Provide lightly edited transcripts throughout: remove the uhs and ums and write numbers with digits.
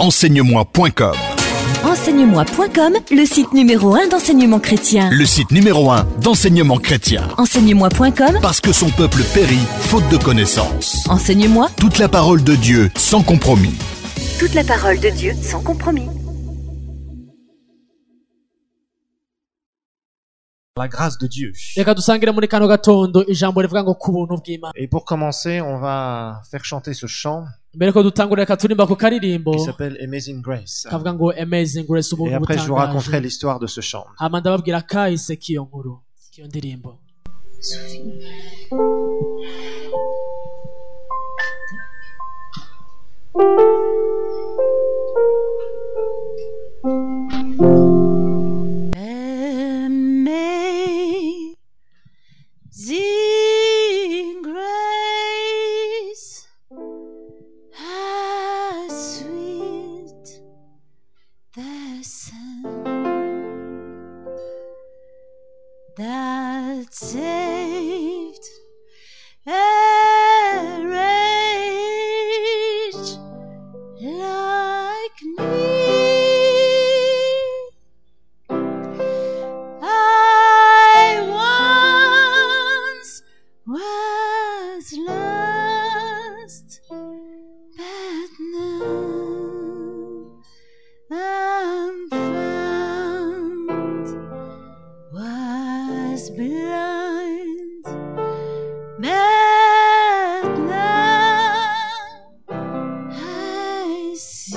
Enseigne-moi.com. Enseigne-moi.com, le site numéro 1 d'enseignement chrétien. Le site numéro 1 d'enseignement chrétien. Enseigne-moi.com, Parce que son peuple périt faute de connaissance. Enseigne-moi. Toute la parole de Dieu sans compromis. Toute la parole de Dieu sans compromis. La grâce de Dieu. Et pour commencer, on va faire chanter ce chant qui s'appelle Amazing Grace. Et après, je vous raconterai l'histoire de ce chant. Amazing grace, how sweet the sound that saved a wretch like me. Was lost, but now I'm found. Was blind, but now I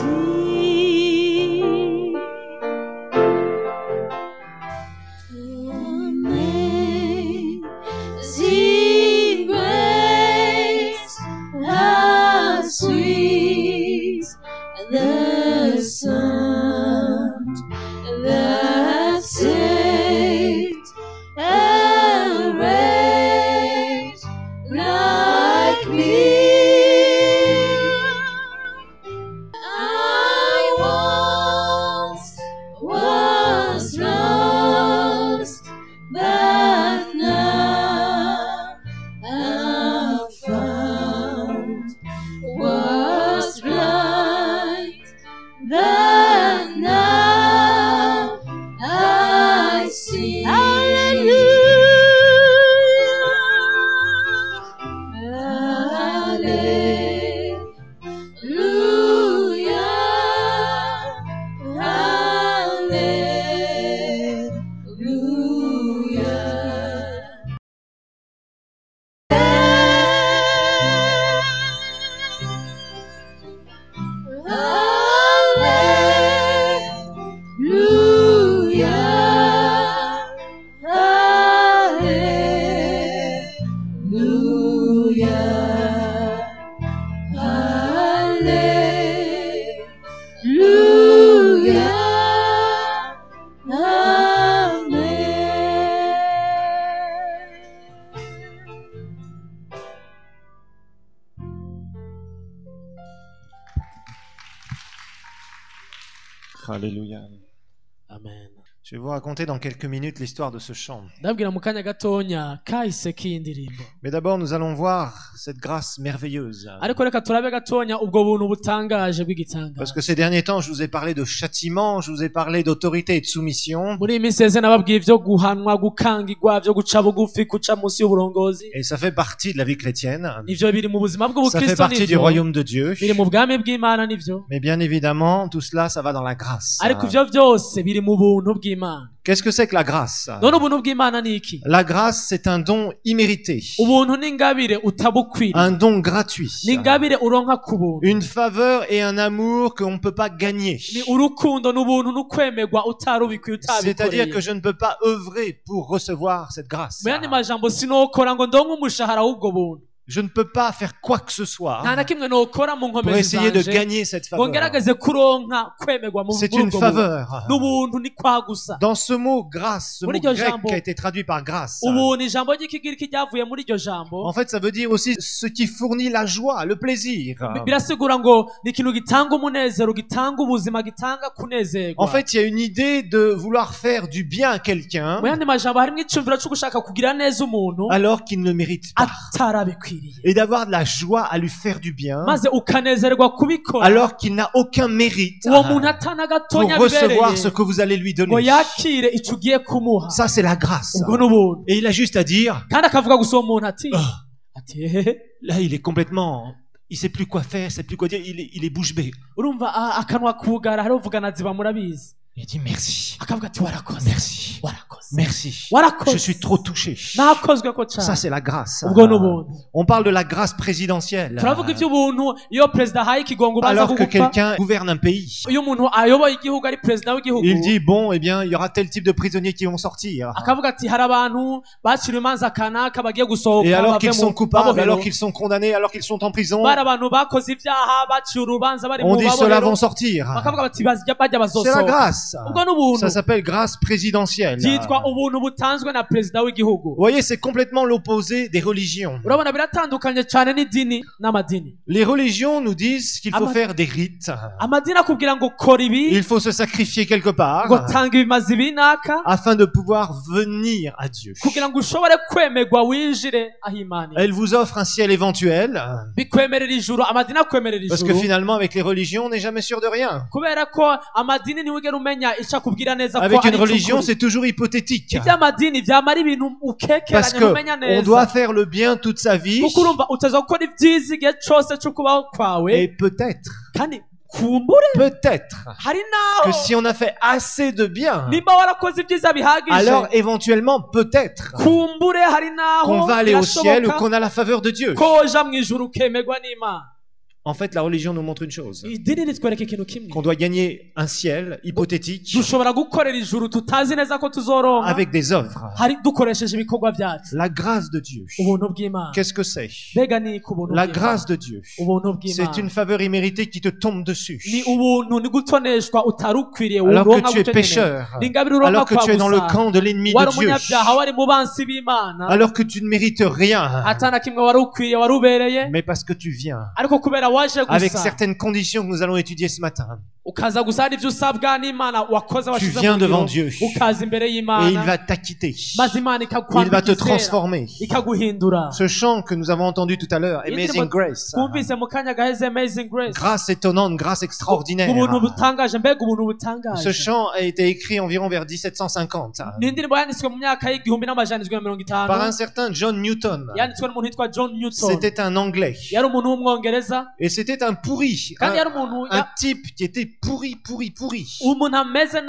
see. Amazing grace, how sweet the sound that saved a wretch like me. I once was lost, but now I'm found. Was blind, but now I see. Hallelujah, Alléluia. Amen. Je vais vous raconter dans quelques minutes l'histoire de ce chant. ndabwira mu kanya gatonya kahise k'iyi ndirimbo, Mais d'abord, nous allons voir cette grâce merveilleuse. ariko reka turabe gatonya ubwo buntu butangaje bw'igitangaza. Parce que ces derniers temps, je vous ai parlé de châtiment, je vous ai parlé d'autorité et de soumission. muri iyi minsi yeze nababwiye ivyo guhanwa, gukangirwa, vyo guca bugufi, guca munsi y'uburongozi. Et ça fait partie de la vie chrétienne. Ivyo biri mu buzima Ça fait bw'ubukristo, partie du nivyo royaume de Dieu. biri mu bwami bw'Imana, nivyo Mais bien évidemment, tout cela, ça va dans la grâce. ariko ivyo vyose biri mu buntu bw'Imana. Qu'est-ce que c'est que la grâce? none ubuntu bw'Imana ni iki? La grâce, c'est un don immérité. Ubuntu ni ingabire utabukwiriye, Un don gratuit. ni ingabire uronka ku buntu, Une faveur et un amour qu'on ne peut pas gagner. ni urukundo n'ubuntu n'ukwemerwa utarubikwiye, C'est-à-dire que utabikoreye. je ne peux pas œuvrer pour recevoir cette grâce. mu yandi majambo sinokora ngo ndonke umushahara w'ubwo buntu, Je ne peux pas faire quoi que ce soit nta na kimwe nokora mu pour nkomezi essayer de zanje gagner cette ngo faveur. ngerageze kuronka kwemerwa mu C'est muri une ubwo buntu. faveur. n'ubuntu ni kwa gusa. Dans ce mot grâce, ce mot Muri iryo grec jambo, qui a été traduit par grâce, ubuntu ijambo ry'ikigiriki ryavuye muri iryo jambo en fait, ça veut dire aussi ce qui fournit la joie, le plaisir. birasigura ngo ni ikintu gitanga umunezero, gitanga ubuzima, gitanga kunezerwa. En fait, il y a une idée de vouloir faire du bien à quelqu'un mu yandi majambo harimo icumviro cyo gushaka kugira neza umuntu alors qu'il ne le mérite pas. atarabikwiye. wamugiriye et d'avoir de la joie à lui faire du bien, maze ukanezerwa kubikora alors qu'il n'a aucun mérite uwo muntu atana pour gatonya recevoir bibereye ce que vous allez lui ngo donner. yakire ico ugiye kumuha. Ça, c'est la grâce. ubwo n'ubuntu. Et il a juste à dire, kandi akavuga gusa uwo muntu ati ati hehe, là, il est complètement... Il sait plus quoi faire, il sait plus quoi dire, il est bouche bée. urumva akanwa kugara hari uvugana ziba murabizi. Il dit merci. akavuga ati warakoze Merci. warakoze Merci. warakoze Je suis trop touché. nakozwe ko Ça, cyane. c'est la grâce. ubwo n'ubuntu. On parle de la grâce présidentielle. turavuga iby'ubuntu iyo perezida ahaye ikigongo ubanza Alors que kugupa. quelqu'un gouverne un pays, iyo umuntu ayoboye igihugu ari perezida w'igihugu il dit, bon, eh bien, il y aura tel type de prisonniers qui vont sortir. akavuga ati hari abantu baciriwe imanza kanaka bagiye gusohoka Et alors bave qu'ils mu sont coupables, mabohero. alors qu'ils sont condamnés, alors qu'ils sont en prison, bari abantu bakoze ibyaha baciwe urubanza bari on mu dit ceux-là mabohero vont sortir. bakavuga bati bajya C'est la bazosohoka. grâce. ubwo n'ubuntu Ça s'appelle grâce présidentielle. byitwa ubuntu butanzwe na perezida w'igihugu. Vous voyez, c'est complètement l'opposé des religions. urabona biratandukanye cyane n'idini n'amadini. Les religions nous disent qu'il faut Ama- faire des rites. amadini akubwira ngo kora ibi Il faut se sacrifier quelque ngo part tanga ibimazi binaka afin de pouvoir venir à Dieu. kugira ngo ushobore kwemerwa winjire aho Imana iri. Elle vous offre un ciel éventuel, bikwemerera ijuru, amadini akwemerera parce que ijuru finalement, avec les religions, on n'est jamais sûr de rien. kubera ko amadini ntiwigera umenya icyo akubwira neza ko Avec une ari religion, icy'ukuri. c'est toujours hypothétique. iby'amadini byamara ibintu Parce ukekeranya que ntumenya on doit neza faire le bien toute sa vie, kuko urumva utaza gukora ibyiza igihe cyose cyo kubaho kwawe et peut-être, kandi kumbure peut-être hari que naho si on a fait assez de bien, nimba warakoze ibyiza bihagije alors éventuellement, peut-être kumbure hari naho qu'on va aller au ciel ou birashoboka qu'on a la faveur de Dieu. ko woja mu ijuru ukemerwa n'Imana. En fait, la religion nous montre une chose, idini ritwereka ikintu kimwe qu'on doit gagner un ciel hypothétique dushobora gukorera ijuru tutazi neza ko tuzoronka avec des œuvres. hari dukoresheje ibikorwa byacu. La grâce de Dieu, ubuntu bw'Imana qu'est-ce que c'est? mbega ni ku buntu La bw'Imana. grâce de Dieu, ubuntu c'est bw'Imana une faveur imméritée qui te tombe dessus. ni ubuntu ni gutoneshwa utari ukwiriye Alors uronka que tu es gutyo nyene. pécheur, ni ingabire uronka alors que kwa tu es dans le gusa. camp de l'ennemi wari de Dieu, umunyabyaha wari mu bansi b'Imana alors que tu ne mérites rien, atana kimwe wari ukwiriye wari ubereye mais parce que tu viens ariko kubera waje avec gusa certaines conditions que nous allons étudier ce matin, ukaza gusa hari ibyo usabwa n'Imana wakoze washize viens mu devant ngiro, Dieu. ukaza imbere et il y'Imana va t'acquitter, maze Imana il va ikakwambika te izera, transformer. ikaguhindura. Ce chant que nous avons entendu tout à l'heure, Iyi Amazing ndirimbo Grace, twumvise mu kanya gaheze Amazing Grace, grâce étonnante, grâce extraordinaire. ubuntu butangaje, mbega ubuntu Ce butangaje. chant a été écrit environ vers 1750 ni indirimbo yanditswe mu myaka y'igihumbi n'amajana indwi na mirongo par un itanu certain John Newton. yanditswe n'umuntu witwa John Newton. C'était un Anglais. yari umuntu w'umwongereza Et c'était un pourri, kandi yari umuntu un type qui était pourri, umuntu ameze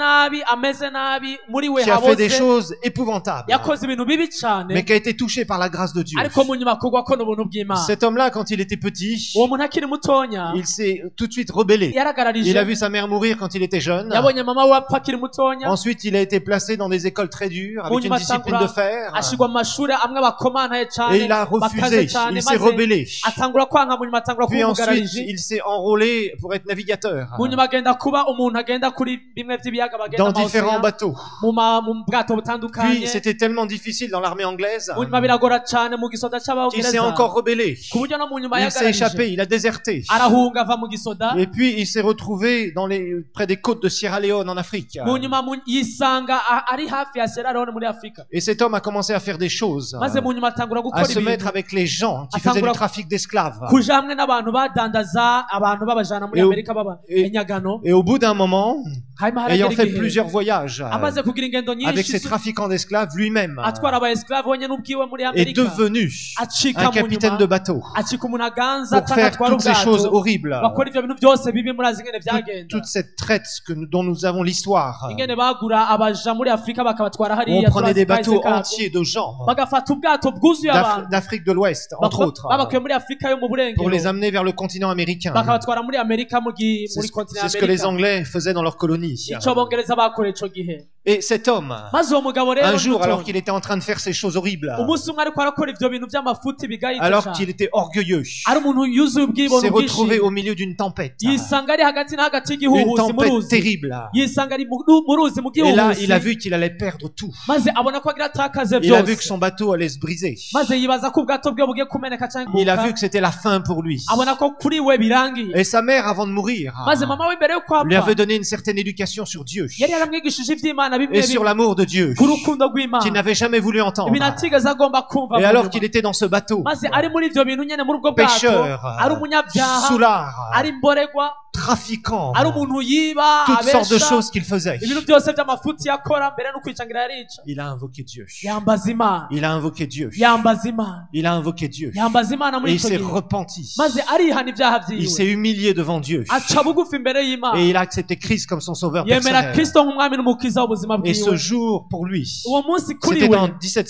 nabi muri we qui a fait des habose choses épouvantables, yakoze ibintu bibi cyane mais qui a été touché par la grâce de Dieu. ariko mu nyuma kugwa ko n'ubuntu bw'Imana. Cet homme-là, quand il était petit, uwo muntu akiri mutonya il s'est tout de suite rebellé. yaragararije, Il a vu sa mère mourir quand il était jeune. yabonye mama we apfa akiri mutonya, Ensuite, il a été placé dans des écoles très dures, avec mu une nyuma discipline de fer. ashigwa mu mashuri amwe abakomanaye Et cyane il a bakaze refusé, cyane, il s'est maze rebellé. atangura kwanga, mu nyuma atangura Puis ensuite, kumugararije, il s'est enrôlé pour être navigateur mu nyuma agenda kuba umuntu agenda kuri bimwe by'ibiyaga bagenda dans mu différents ocean, bateaux. mu bwato Puis, butandukanye. c'était tellement difficile dans l'armée anglaise mu nyuma biragora cyane mu gisoda qu'il s'est cy'abongereza encore rebellé. ku buryo no mu nyuma Il s'est échappé, yagararije il a déserté. arahunga ava mu gisoda, Et puis, il s'est retrouvé près des côtes de Sierra Leone en Afrique. mu nyuma yisanga ari hafi ya Sierra Leone muri Afurika, Et cet homme a commencé à faire des choses, maze mu nyuma atangura à gukora se mettre ibintu, avec les gens qui faisaient du trafic d'esclaves. kuja hamwe n'abantu badandaza abantu babajana muri Et au- Amerika baba et- enyagano. Et au bout d'un moment, hanyuma ayant haragera fait igihe plusieurs voyages amaze kugira ingendo avec nyinshi ces trafiquants d'esclaves lui-même, atwara aba esclave wenyine ubwiwe muri est Amerika, devenu acika un mu capitaine nyuma de bateau acika umuntu aganza pour faire atangatwara toutes ces choses ubwato horribles, bakora ivyo bintu byose bibi muri azingene byagenda, toute cette traite dont nous avons l'histoire. ingene bagura abaja muri Afurika bakabatwara On hariya, prenait des turazi bateaux kahise kabyo. entiers de gens bagafata ubwato bwuzuye abantu d'Afrique de l'Ouest, entre autres, babakuye muri Afurika yo mu pour les burengero amener vers le continent américain. bakabatwara muri Amerika muri C'est kontinent ce que les Amerika. Anglais faisaient dans leurs colonies. ico bongereza bakoreye ico gihe. Et cet homme, maze uwo mugabo rero un jour, Newton, alors qu'il était en train de faire ces choses horribles, umunsi umwe ariko arakora ivyo bintu vy'amafuti bigayitse alors cane, qu'il était orgueilleux, ari umuntu yuzuye s'est ubwibone retrouvé bwinshi, au milieu d'une tempête. yisanga ari hagati na hagati Une y'igihuhusi mu tempête ruzi, terrible. yisanga ari mu ruzi mu Et là, il a gihuhusi, vu qu'il allait perdre tout. maze abona ko agira atakaze Il a vu que byose, son bateau allait se briser. maze yibaza ko ubwato bwe bugiye kumeneka canke Il a kuguruka, vu que c'était la fin pour lui. abona ko kuri we birangiye, Et sa mère, avant de mourir, maze mama we mbere yo lui kwapfa avait donné une certaine éducation sur Dieu. yari yaramwigishije ivy'Imana bw'imana bimwe et sur l'amour de Dieu ku rukundo rw'imana qu'il n'avait jamais voulu entendre. ibintu atigeze agomba kumva Et mu alors nyuma. qu'il était dans ce bateau, maze ari muri ivyo bintu nyene muri ubwo bwato pécheur, ari umunyabyaha soulard, ari imboregwa trafiquant, ari umuntu yiba toutes sortes de abesha choses qu'il faisait. ibintu byose by'amafuti yakora mbere no kwicangira yarica Il a invoqué Dieu. yambaza imana Il a invoqué Dieu. yambaza imana Il a invoqué Dieu. yambaza imana Et muri il ico s'est gihe repenti. maze arihana ibyaha Il vyiwe s'est humilié devant Dieu. aca bugufi imbere y'imana Et il a accepté Christ comme son sauveur yemera personnel. kristo nk'umwami n'umukiza w'ubuzima Et ce bwiwe jour, pour lui, uwo munsi kuri c'était we en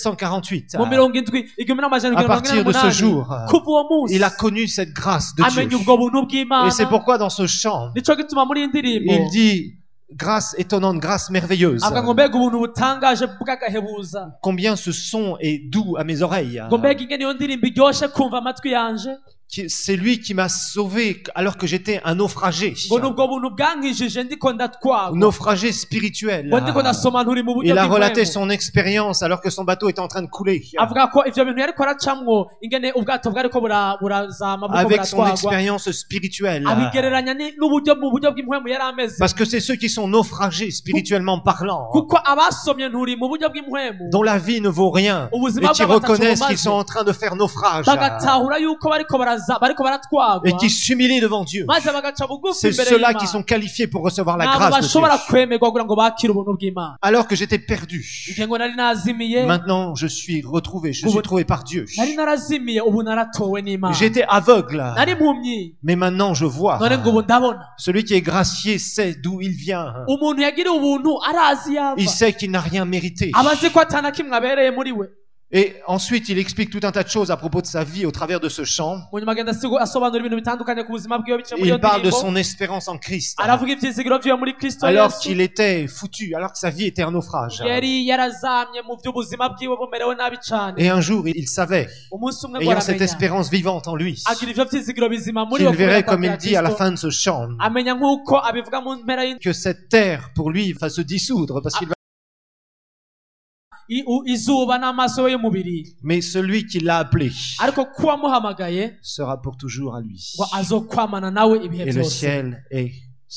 1748. mu mirongo indwi igihumbi n'amajana À mirongo partir ine de ce n'umunani jour, kuva uwo munsi il a connu cette grâce de amenya Dieu. ubwo buntu bw'imana Et c'est pourquoi dans ce chant, nico gituma muri iyi ndirimbo il dit grâce étonnante, grâce merveilleuse. avuga ngo mbega ubuntu butangaje bw'agahebuza Combien ce son est doux à mes oreilles. ngo mbega ingene iyo ndirimbo iryoshe kumva amatwi yanje C'est lui qui m'a sauvé alors que j'étais un naufragé. ngo nubwo buntu bwankijije ndiko ndatwagwa Naufragé spirituel. ngo ndiko ndasoma nturi mu buryo Il a relaté bw'impwemu son expérience alors que son bateau était en train de couler. avuga ko ivyo bintu yariko aracamwo ingene ubwato bwariko burazama buriko Avec son buratwagwa expérience spirituelle. abigereranya n'uburyo mu buryo bw'impwemu yari ameze Parce que c'est ceux qui sont naufragés spirituellement parlant, kuko abasomye nturi mu buryo bw'impwemu dont la vie ne vaut rien, ubuzima et qui bw'abo batatu reconnaissent qu'ils bumaze sont en train de faire naufrage, bagatahura yuko bariko baratwagwa et qui s'humilient devant Dieu. maze bagaca bugufi C'est imbere ceux-là y'Imana qui sont qualifiés pour recevoir la nabo grâce de bashobora Dieu. kwemerwa kugira ngo bakire ubuntu bw'Imana Alors que j'étais perdu, igihe ngo nari nazimiye maintenant je suis retrouvé, je suis trouvé par Dieu. nari narazimiye ubu naratowe n'Imana J'étais aveugle, nari impumyi mais maintenant je vois. none ngo ubu ndabona Celui qui est gracié sait d'où il vient. umuntu yagiriye ubuntu arazi yava Il sait qu'il n'a rien mérité. abazi ko atana kimwe abereye muri we Et ensuite, il explique tout un tas de choses à propos de sa vie au travers de ce chant. mu nyuma agenda asobanura ibintu bitandukanye ku buzima bwiwe biciye muri iyo Il parle de ndirimbo son espérance en Christ. aravuga ivyizigiro vyiwe muri kristo Alors yesu qu'il était foutu, alors que sa vie était un naufrage. yari yarazamye mu vy'ubuzima bwiwe bumerewe nabi cane Et un jour, il savait, umunsi umwe ngo ayant cette aramenya espérance vivante en lui, agira ivyo vyizigiro bizima muri qu'il we verrait, kubera comme il kwa dit à la Kristo. fin de ce chant, amenya nk'uko abivuga mu mpera que cette terre, pour lui, va se dissoudre, parce qu'il va... izuba n'amaso we y'umubiri Mais celui qui l'a appelé ariko ko wamuhamagaye sera pour toujours à lui. ngo azokwamana nawe ibihe Et le byose ciel est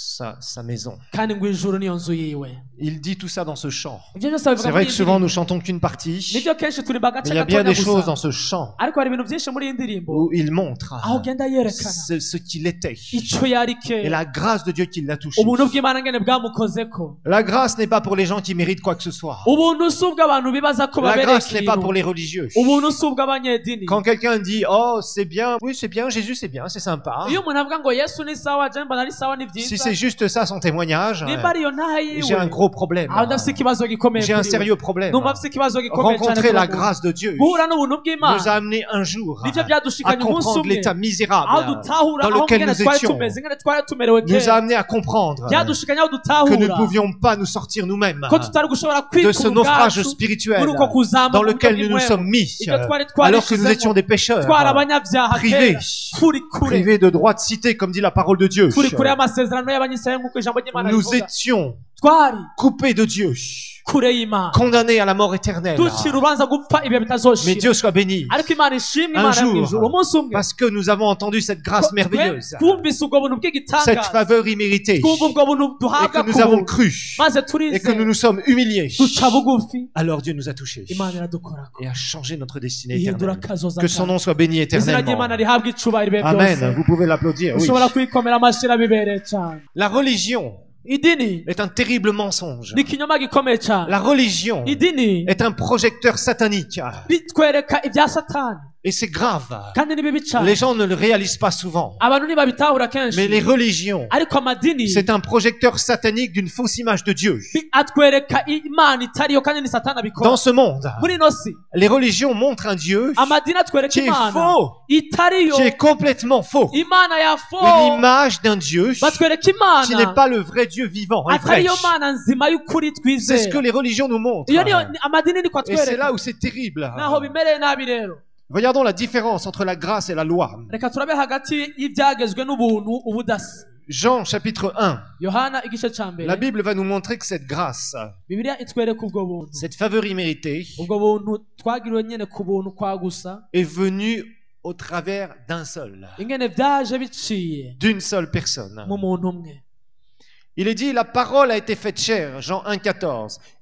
sa maison. kandi ngo ijuru niyo nzu yiwe Il dit tout ça dans ce chant. ivyo byose abivuga C'est muri vrai iyi que souvent nous ndirimbo chantons qu'une partie, nivyo kenshi turirimba mais agace il y a bien gatonya des choses gusa dans ce chant ariko hari ibintu vyinshi muri iyi ndirimbo où il montre aho ugenda yerekana ce qu'il était ico yari et ke la grâce de Dieu qui l'a touché. ubuntu bw'Imana ngene bwamukozeko La grâce n'est pas pour les gens qui méritent quoi que ce soit. ubuntu si ubw'abantu bibaza ko La babereye grâce n'est pas pour ikintu les religieux. ubuntu si ubw'abanyedini Quand quelqu'un dit oh c'est bien, oui c'est bien, Jésus c'est bien, c'est sympa. iyo umuntu avuga ngo yesu ni sawa je mbona ari sawa ni Si vyiza c'est juste ça son témoignage, nimba ariyo ntaha j'ai un yiwe gros problème. aho ndafise ikibazo gikomeye J'ai un kuri we. sérieux problème. numva afise ikibazo gikomeye cyane Rencontrer kuri la we. grâce de Dieu guhura n'ubuntu nous a bw'Imana amené un jour nivyo à byadushikanye umunsi comprendre umwe l'état aho misérable dutahura dans aho lequel ngene nous twari étions. tumeze ngene twari tumerewe Nous a kera amené à comprendre byadushikanye aho que nous ne dutahura pouvions pas nous sortir nous-mêmes ko tutari gushobora de kwikura ce naufrage ubwacu spirituel muri uko kuzama dans mu buryo lequel nous nous bw'impwemu. sommes mis Ibyo twari alors que nous twarishizemo, étions des pécheurs twari abanyabyaha privés, kera turi kure privés de droit de cité comme dit la parole de Dieu. turi kure y'amasezerano y'abanyisirayeli nk'uko ijambo ry'Imana Nous rivuga étions twari coupés de Dieu, kure y'Imana condamnés à la mort éternelle. ducira urubanza gupfa ibihe Mais bitazoshira Dieu soit béni ariko Imana ishimwe Un Imana yo jour, mw'ijuru umunsi umwe parce que nous avons entendu cette grâce merveilleuse, twumvise ubwo buntu cette bw'igitangaza faveur imméritée twumva ubwo buntu et duhabwa que ku nous avons buntu cru maze et que nous turizera nous sommes humiliés. duca bugufi Alors Dieu nous a touchés Imana iradukorako et a changé notre destinée ihindura éternelle. kazoza Que son kacu nom soit béni izina éternellement. ry'Imana rihabwe icubahiro ibihe Amen. byose Vous pouvez l'applaudir. Oui. ushobora kwikomera amashyi bibereye cyane La religion idini est un terrible mensonge. ni ikinyoma gikomeye cyane La religion idini est un projecteur satanique. bitwereka ibya satani Et c'est grave. kandi ni bibi cyane Les gens ne le réalisent pas souvent. abantu ntibabitahura kenshi Mais les religions, ariko amadini c'est un projecteur satanique d'une fausse image de Dieu. atwereka imana itariyo kandi ni satani abikora Dans ce monde, muri ino si les religions montrent un Dieu amadini atwereka qui est imana faux, itariyo qui est complètement faux. imana ya Une fo image d'un Dieu batwereka qui n'est imana pas le vrai Dieu vivant et vrai. atariyo mana nzima y'ukuri C'est ce que twizera les religions nous montrent. iyo niyo amadini niko Et c'est là atwereka où c'est terrible. naho bimereye nabi rero Regardons la différence entre la grâce et la loi. reka turabe hagati y'ibyagezwe n'ubuntu ubudasa Jean chapitre 1. yohana igice ca La mbere Bible va nous montrer que cette grâce, bibiliya itwereka ubwo buntu cette faveur imméritée, ubwo buntu twagiriwe nyene ku buntu kwa gusa est venue au travers d'un seul, ingene vyaje biciye d'une seule personne. mu muntu umwe Il est dit, la parole a été faite chair, Jean 1,14,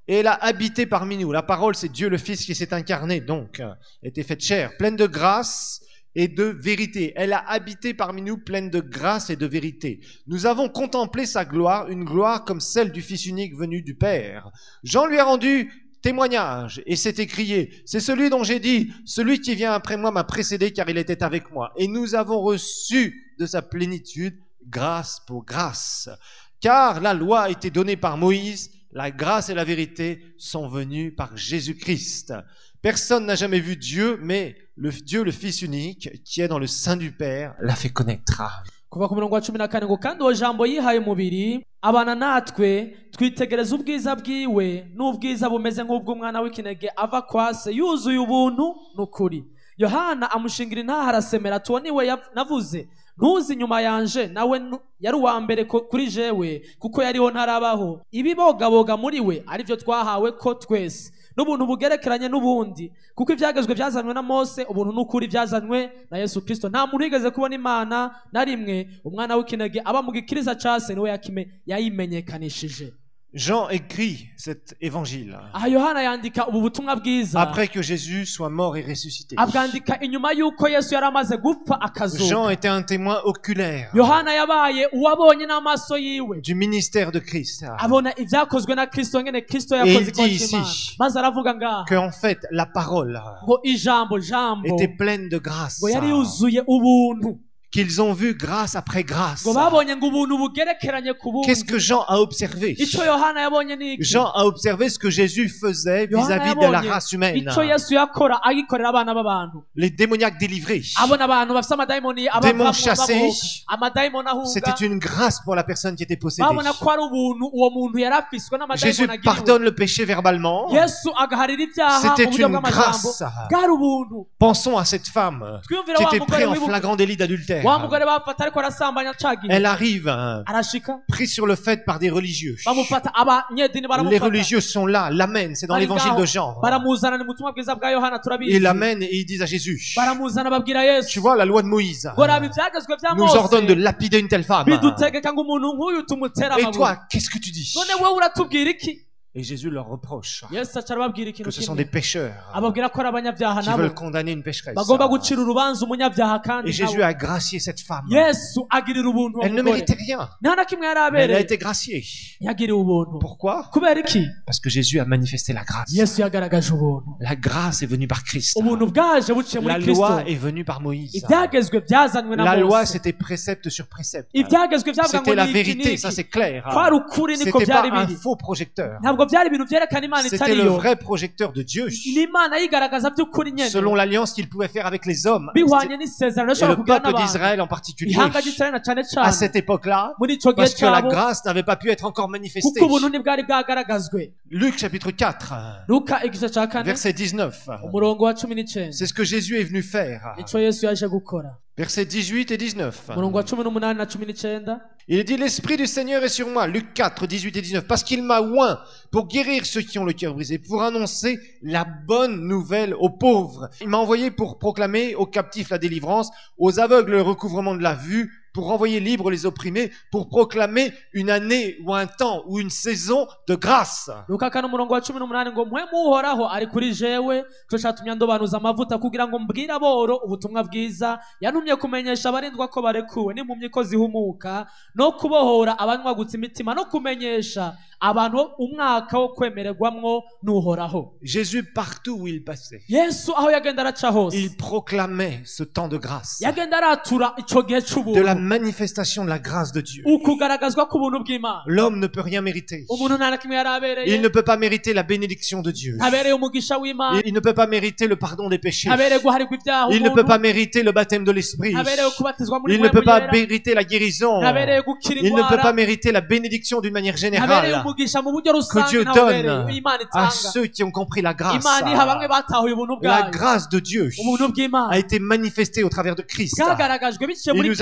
Et elle a habité parmi nous. La parole, c'est Dieu le Fils qui s'est incarné, donc, était faite chair, pleine de grâce et de vérité. Elle a habité parmi nous, pleine de grâce et de vérité. Nous avons contemplé sa gloire, une gloire comme celle du Fils unique venu du Père. Jean lui a rendu témoignage et s'est écrié, c'est celui dont j'ai dit, celui qui vient après moi m'a précédé car il était avec moi. Et nous avons reçu de sa plénitude grâce pour grâce. Car la loi a été donnée par Moïse, la grâce et la vérité sont venues par Jésus-Christ. Personne n'a jamais vu Dieu, mais Dieu, le Fils unique, qui est dans le sein du Père, l'a fait connaître. kuva ku murongo wa 14 ngo kandi uwo jambo yihaye umubiri abana natwe twitegereza ubwiza bwiwe n'ubwiza bumeze nk'ubw'umwana w'ikinege ava kwa se yuzuye ubuntu n'ukuri. Yohana amushingira intaha arasemera ati uwo niwe navuze ntuzi inyuma yanje nawe yari uwa mbere kuri jewe kuko yariho ntarabaho. Ibibogaboga muri we arivyo twahawe ko twese n'ubuntu bugerekeranye n'ubundi kuko ivyagezwe byazanwe na Mose ubuntu n'ukuri byazanwe na Yesu Kristo. Nta muntu yigeze kubona Imana na rimwe, umwana w'ikinege aba mu gikiriza case niwe yayimenyekanishije. Jean écrit cet évangile aha Yohana yandika ubu butumwa bwiza après que Jésus soit mort et ressuscité. abwandika inyuma yuko Yesu yaramaze gupfa akazuka. Jean était un témoin oculaire Yohana yabaye uwabonye n'amaso yiwe du ministère de Christ. abona ivyakozwe na Kristo ngene Kristo yakoze Et il dit ikoze Imana ici maze aravuga ngaha que en fait la parole ngo ijambo était pleine de grâce, ngo yari yuzuye ubuntu qu'ils ont vu grâce après grâce. ngo babonye ngo ubuntu bugerekeranye ku bundi. Qu'est-ce que Jean a observé? Ico Yohana yabonye niki? Jean a observé ce que Jésus faisait vis-à-vis de la race humaine. Ico Yesu yakora agikorera abana b'abantu. Les démoniaques délivrés, abona abantu bafite amadayimoni démons chassés, amadayimoni ahunga. c'était une grâce pour la personne qui était possédée. babona ko ari ubuntu uwo muntu yarafiswe Jésus n'amadayimoni pardonne le péché verbalement. Yesu agaharira ibyaha mu C'était buryo une bw'amajambo. grâce. bwari ubuntu. Pensons à cette femme Twiyumvira qui wa était mugore prise en wibuka. flagrant délit d'adultère. wa mugore bafata ariko arasambanya cagiye. Elle arrive arashika prise sur le fait par des religieux. bamufata abanyedini Les baramufata religieux sont là, l'amènent, c'est dans l'évangile de Jean. baramuzana ni mutumwa bwiza bwa Yohana turabizi. Ils l'amènent et ils disent à Jésus, baramuzana babwira Yesu. tu vois, la loi de Moïse ngo raba ivyagezwe vya nous ordonne de lapider une telle femme. bidutegeka ngo umuntu nk'uyu tumutera Et amabuye. toi, qu'est-ce que tu dis? none wewe uratubwira iki? Et Jésus leur reproche Yesu aca arababwira ikintu que ce sont des kimwe pécheurs ababwira ko ari abanyabyaha qui nabo veulent condamner une pécheresse. bagomba gucira urubanza umunyabyaha Et kandi Jésus nawe. a gracié cette femme. Yesu agirira ubuntu uwo Elle ne mugore. méritait rien, nta na kimwe yari mais elle a abereye été graciée. yagiriwe ubuntu. Pourquoi? kubera iki? Parce que Jésus a manifesté la grâce. Yesu yagaragaje ubuntu. La grâce est venue par Christ. ubuntu bwaje buciye La muri Kristo. loi est venue par Moïse. ibyagezwe byazanywe na La loi, Mose. c'était précepte sur précepte. ibyagezwe byavuga ngo C'était la ni iki vérité, n'iki. ça c'est clair. kwari ukuri niko C'était pas byari un biri. faux projecteur. ntabwo byari ibintu byerekana Imana C'était itari le yo. vrai projecteur de Dieu, ni Imana yigaragaza by'ukuri nyene selon l'alliance qu'il pouvait faire avec les hommes. bihwanye n'isezerano Et yashobora le kugira peuple n'abantu. d'Israël en particulier. ihanga ry'Isirayeli na cane À cane cette époque-là, muri ico gihe parce que la cyabo grâce n'avait pas pu être encore manifestée. kuko ubuntu ntibwari bwagaragazwe. Luc chapitre 4, Luka igice ca kane verset 19. umurongo wa 19 C'est ce que Jésus est venu faire. ico Yesu yaje gukora. Versets 18 et 19. umurongo wa 18 na 19 Il dit, l'Esprit du Seigneur est sur moi. Luc 4, 18 et 19. Parce qu'il m'a oint pour guérir ceux qui ont le cœur brisé, pour annoncer la bonne nouvelle aux pauvres. Il m'a envoyé pour proclamer aux captifs la délivrance, aux aveugles le recouvrement de la vue, pour renvoyer libres les opprimés, pour proclamer une année ou un temps ou une saison de grâce. Luka kane umurongo wa 18 ngo mpwemu uhoraho ari kuri jewe cyo catumye ndobanuza amavuta kugira ngo mbwire aboro ubutumwa bwiza, yantumye kumenyesha abarindwa ko barekuwe n'impumyi ko zihumuka, no kubohora abanywa imitima, no kumenyesha abantu umwaka wo kwemererwamwo n'uhoraho. Jésus, partout où il passait, Yesu aho yagenda araca hose il proclamait ce temps de grâce, yagenda aratura ico gihe de la c'ubuntu, manifestation de la grâce de Dieu. ukugaragazwa k'ubuntu bw'Imana. L'homme ne peut rien mériter. umuntu nta na kimwe yari abereye, Il ne peut pas mériter la bénédiction de Dieu. abereye umugisha w'Imana, Il ne peut pas mériter le pardon des péchés. abereye guharirwa ibyaha Il ne peut umuntu, pas mériter le baptême de l'Esprit. abereye kubatizwa muri Il ne peut mpwemu pas yera, mériter la guérison. abereye gukira Il ne peut pas indwara, mériter la bénédiction d'une manière abereye générale umugisha mu buryo que rusange Dieu nawe abereye donne Imana à itanga. ceux qui ont compris la grâce. Imana iha bamwe batahuye ubuntu La bwayo. grâce de Dieu ubuntu bw'Imana a été manifestée au travers de Christ. bwagaragajwe biciye Il muri nous a Kristo. montré le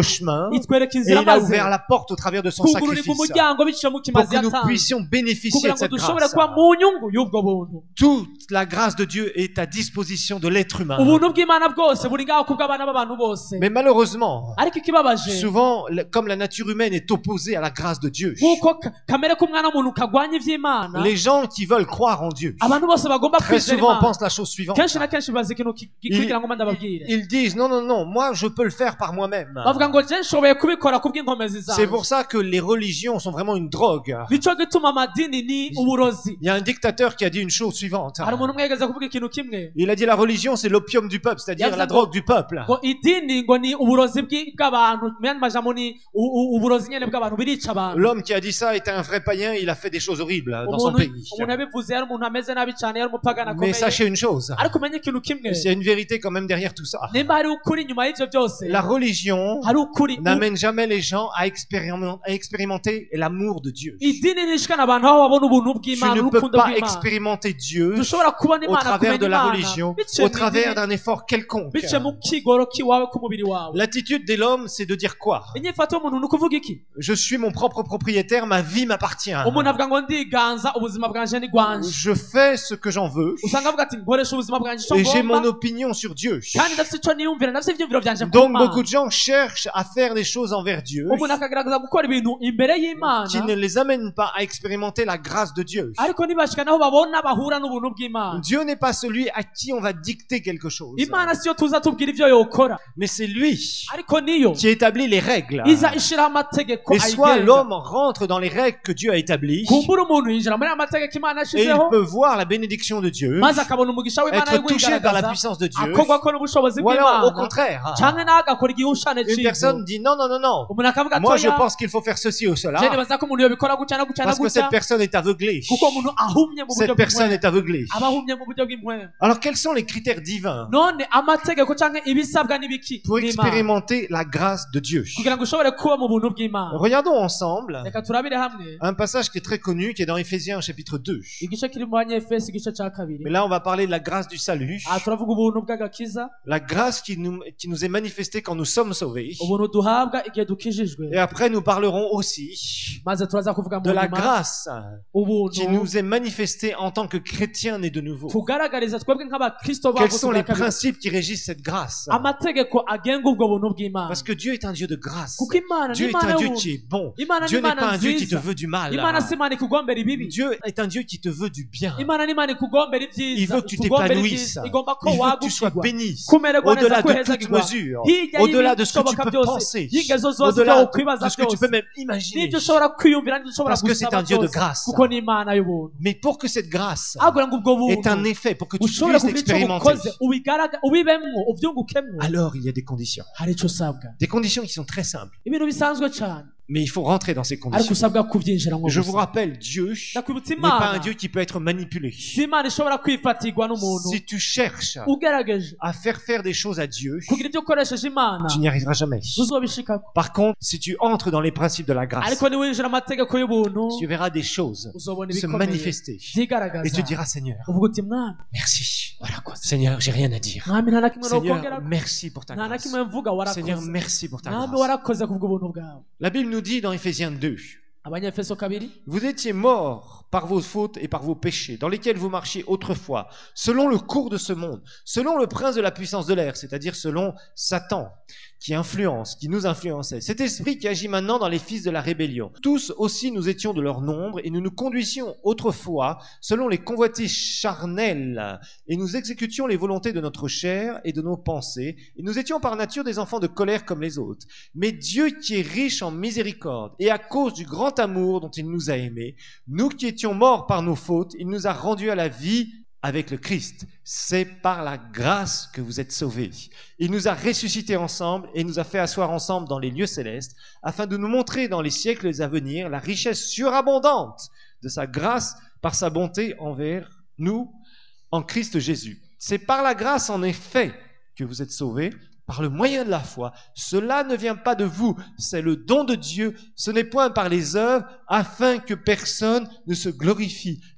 chemin itwereka et inzira il a maze ouvert la porte au travers de son kugururika sacrifice umuryango biciye mu pour kimazi que nous yatanze puissions bénéficier kugira de ngo cette dushobore grâce. kuba mu nyungu y'ubwo buntu. Toute la grâce de Dieu est à disposition de l'être humain. ubuntu bw'Imana bwose buri ngaho kubw'abana b'abantu bose. Mais malheureusement, ariko ikibabaje souvent, comme la nature humaine est opposée à la grâce de Dieu, nk'uko kamere k'umwana w'umuntu kagwanya ivy'Imana, les gens qui veulent croire en Dieu, abantu bose bagomba très kwizera souvent Imana pensent la chose suivante. kenshi na kenshi bazi ikintu kigira ngo ndababwire, Ils disent, non, non, non, moi je peux le faire par moi-même. bavuga ngo je nshoboye kubikora kubw'inkomezi C'est zanjye. pour ça que les religions sont vraiment une drogue. nico gituma amadini ni uburozi. Il y a un dictateur qui a dit une chose suivante. hari umuntu umwe yigeze kuvuga ikintu kimwe Il a dit la religion c'est l'opium du peuple, c'est-à-dire Yavuze la drogue du peuple. ngo idini ngo ni uburozi bw'abantu, mu yandi majambo ni uburozi nyene bw'abantu, birica abantu. L'homme qui a dit ça était un vrai païen, il a fait des choses horribles dans son umuntu pays. yabivuze yari umuntu ameze nabi cyane, yari umupagana Mais akomeye, sachez une chose, ariko umenye ikintu kimwe, il y a une vérité quand même derrière tout ça. nimba hari ukuri inyuma y'ivyo byose, La religion hari ukuri. n'amène jamais les gens à expérimenter l'amour de Dieu. idini nishikana abantu aho babona ubuntu Tu bw'Imana, ne peux urukundo pas bw'Imana. expérimenter Dieu dushobora kubona au Imana, travers de kumenya la Imana religion, biciye au mu travers idini, d'un effort quelconque. biciye mu kigoro kiwawe k'umubiri wawe. L'attitude de l'homme, c'est de dire quoi? inyifato y'umuntu ni ukuvuga iki? Je suis mon propre propriétaire, ma vie m'appartient. umuntu avuga ngo ndiganza, ubuzima bwanje ni gwanje. Je fais ce que j'en veux usanga avuga ati nkoresha ubuzima bwanje icyo et j'ai mon ngomba, opinion sur Dieu. kandi ndafite icyo niyumvira, ndafite ivyumviro vyanje ku Donc Mana. beaucoup de gens cherchent à faire des choses envers Dieu umuntu akagerageza gukora ibintu imbere y'Imana, qui ne les amènent pas à expérimenter la grâce de Dieu. ariko ntibashika naho babona bahura n'ubuntu bw'Imana. Dieu n'est pas celui à qui on va dicter quelque chose, Imana siyo tuza tubwira ivyo yokora, mais c'est lui ariko niyo qui établit les règles. iza ishiraho amategeko Et soit ayigenga. l'homme rentre dans les règles que Dieu a établies kumbura umuntu yinjira muri aya mategeko Imana et il yashizeho, peut voir la bénédiction de Dieu, maze akabona umugisha w'Imana être touché par la wigaragaza, puissance de Dieu, akorwako n'ubushobozi ou alors au bw'Imana, contraire, canke nawe agakora igihushane une c'ivyo. personne dit non, non, non, non, umuntu akavuga moi je atoya, pense qu'il faut faire ceci ou cela, je nibaza ko umuntu yobikora gutya na gutya na parce que cette gutya, personne est aveuglée. kuko umuntu ahumye mu buryo Cette personne bw'impwemu, est aveuglée. aba ahumye mu buryo bw'impwemu. Alors quels sont les critères divins none amategeko canke ibisabwa n'ibiki pour n'Imana, expérimenter la grâce de Dieu? kugira ngo ushobore kuba mu buntu bw'Imana? Regardons ensemble reka turabire hamwe un passage qui est très connu, qui est dans Éphésiens chapitre 2. igice kiri mu Banyefesi igice ca kabiri. Mais là, on va parler de la grâce du salut, aha turavuga ubuntu bw'agakiza, la grâce qui nous est manifestée quand nous sommes sauvés. ubuntu duhabwa igihe dukijijwe, Et après, nous parlerons aussi maze turaza kuvuga mu de la nyuma grâce ubuntu qui nous est manifestée en tant que chrétiens nés de nouveau. tugaragariza twebwe nk'abakristo Quels bavutse sont bwa les kabiri, principes qui régissent cette grâce? amategeko agenga ubwo buntu bw'Imana, Parce que Dieu est un Dieu de grâce. kuko Imana Dieu ni est Imana un Dieu y'ubuntu. qui est bon. Imana ni Dieu n'est Imana pas un Dieu qui te nziza. veut du mal. Imana si Imana ikugombera ibibi, Dieu est un Dieu qui te veut du bien. Imana ni Imana ikugombera Il ibyiza, veut que tu ikugombera t'épanouisses. ibyiza, igomba ko Il veut que tu sois wagukirwa, béni kumererwa neza, au-delà de toute kwehezagirwa, mesure, hirya au-delà de ce que tu y'ibishoboka peux byose, penser, y'ingezo zose au-delà ibyo de ukwibaza ce que tu byose, peux même imaginer. n'ibyo ushobora kwiyumvira, n'ibyo ushobora Parce que c'est gusaba un Dieu de byose, grâce. kuko ni Imana y'ubuntu. Mais pour que cette grâce ahubwo ngo ubwo ait un buntu effet, pour que tu ushobore puisses kugira icyo l'expérimenter, bukoze, ubibemwo, ubyungukemwo, alors il y a des conditions. hari icyo usabwa. Des conditions qui sont très simples. ibintu bisanzwe cyane, Mais il faut rentrer dans ces ariko conditions. usabwa kubyinjiramo Je gusa. vous rappelle, Dieu ndakwibutsa n'est pas un Imana Dieu qui peut être manipulé. si Imana ishobora kwifatirwa n'umuntu. Si tu cherches ugerageje à faire des choses à Dieu, kugira ibyo ukoresheje Imana tu n'y arriveras jamais. ntuzobishikako, Par contre, si tu entres dans les principes de la grâce, ariko niwinjira amategeko y'ubuntu tu verras des choses uzobona se ibikomeye manifester. Et byigaragaza, tu diras, Seigneur, uvuga uti Mwami merci. warakoze, Seigneur, j'ai rien à dire. Mwami nta na kimwe Seigneur, nokongera, merci pour ta nta na grâce. kimwe mvuga, Seigneur, warakoze merci pour ta Mwami, grâce. warakoze kubw'ubuntu bwawe. La Bible nous dit dans Éphésiens 2, Abanyefeso kabiri, vous étiez morts par vos fautes et par vos péchés, dans lesquels vous marchiez autrefois, selon le cours de ce monde, selon le prince de la puissance de l'air, c'est-à-dire selon Satan, qui nous influençait. Cet esprit qui agit maintenant dans les fils de la rébellion. Tous aussi nous étions de leur nombre et nous nous conduisions autrefois selon les convoitises charnelles et nous exécutions les volontés de notre chair et de nos pensées et nous étions par nature des enfants de colère comme les autres. Mais Dieu qui est riche en miséricorde et à cause du grand amour dont il nous a aimés, nous qui étions morts par nos fautes, il nous a rendus à la vie avec le Christ. C'est par la grâce que vous êtes sauvés. Il nous a ressuscités ensemble et nous a fait asseoir ensemble dans les lieux célestes, afin de nous montrer dans les siècles à venir la richesse surabondante de sa grâce par sa bonté envers nous en Christ Jésus. C'est par la grâce en effet que vous êtes sauvés, par le moyen de la foi. Cela ne vient pas de vous, c'est le don de Dieu. Ce n'est point par les œuvres, afin que personne ne se glorifie.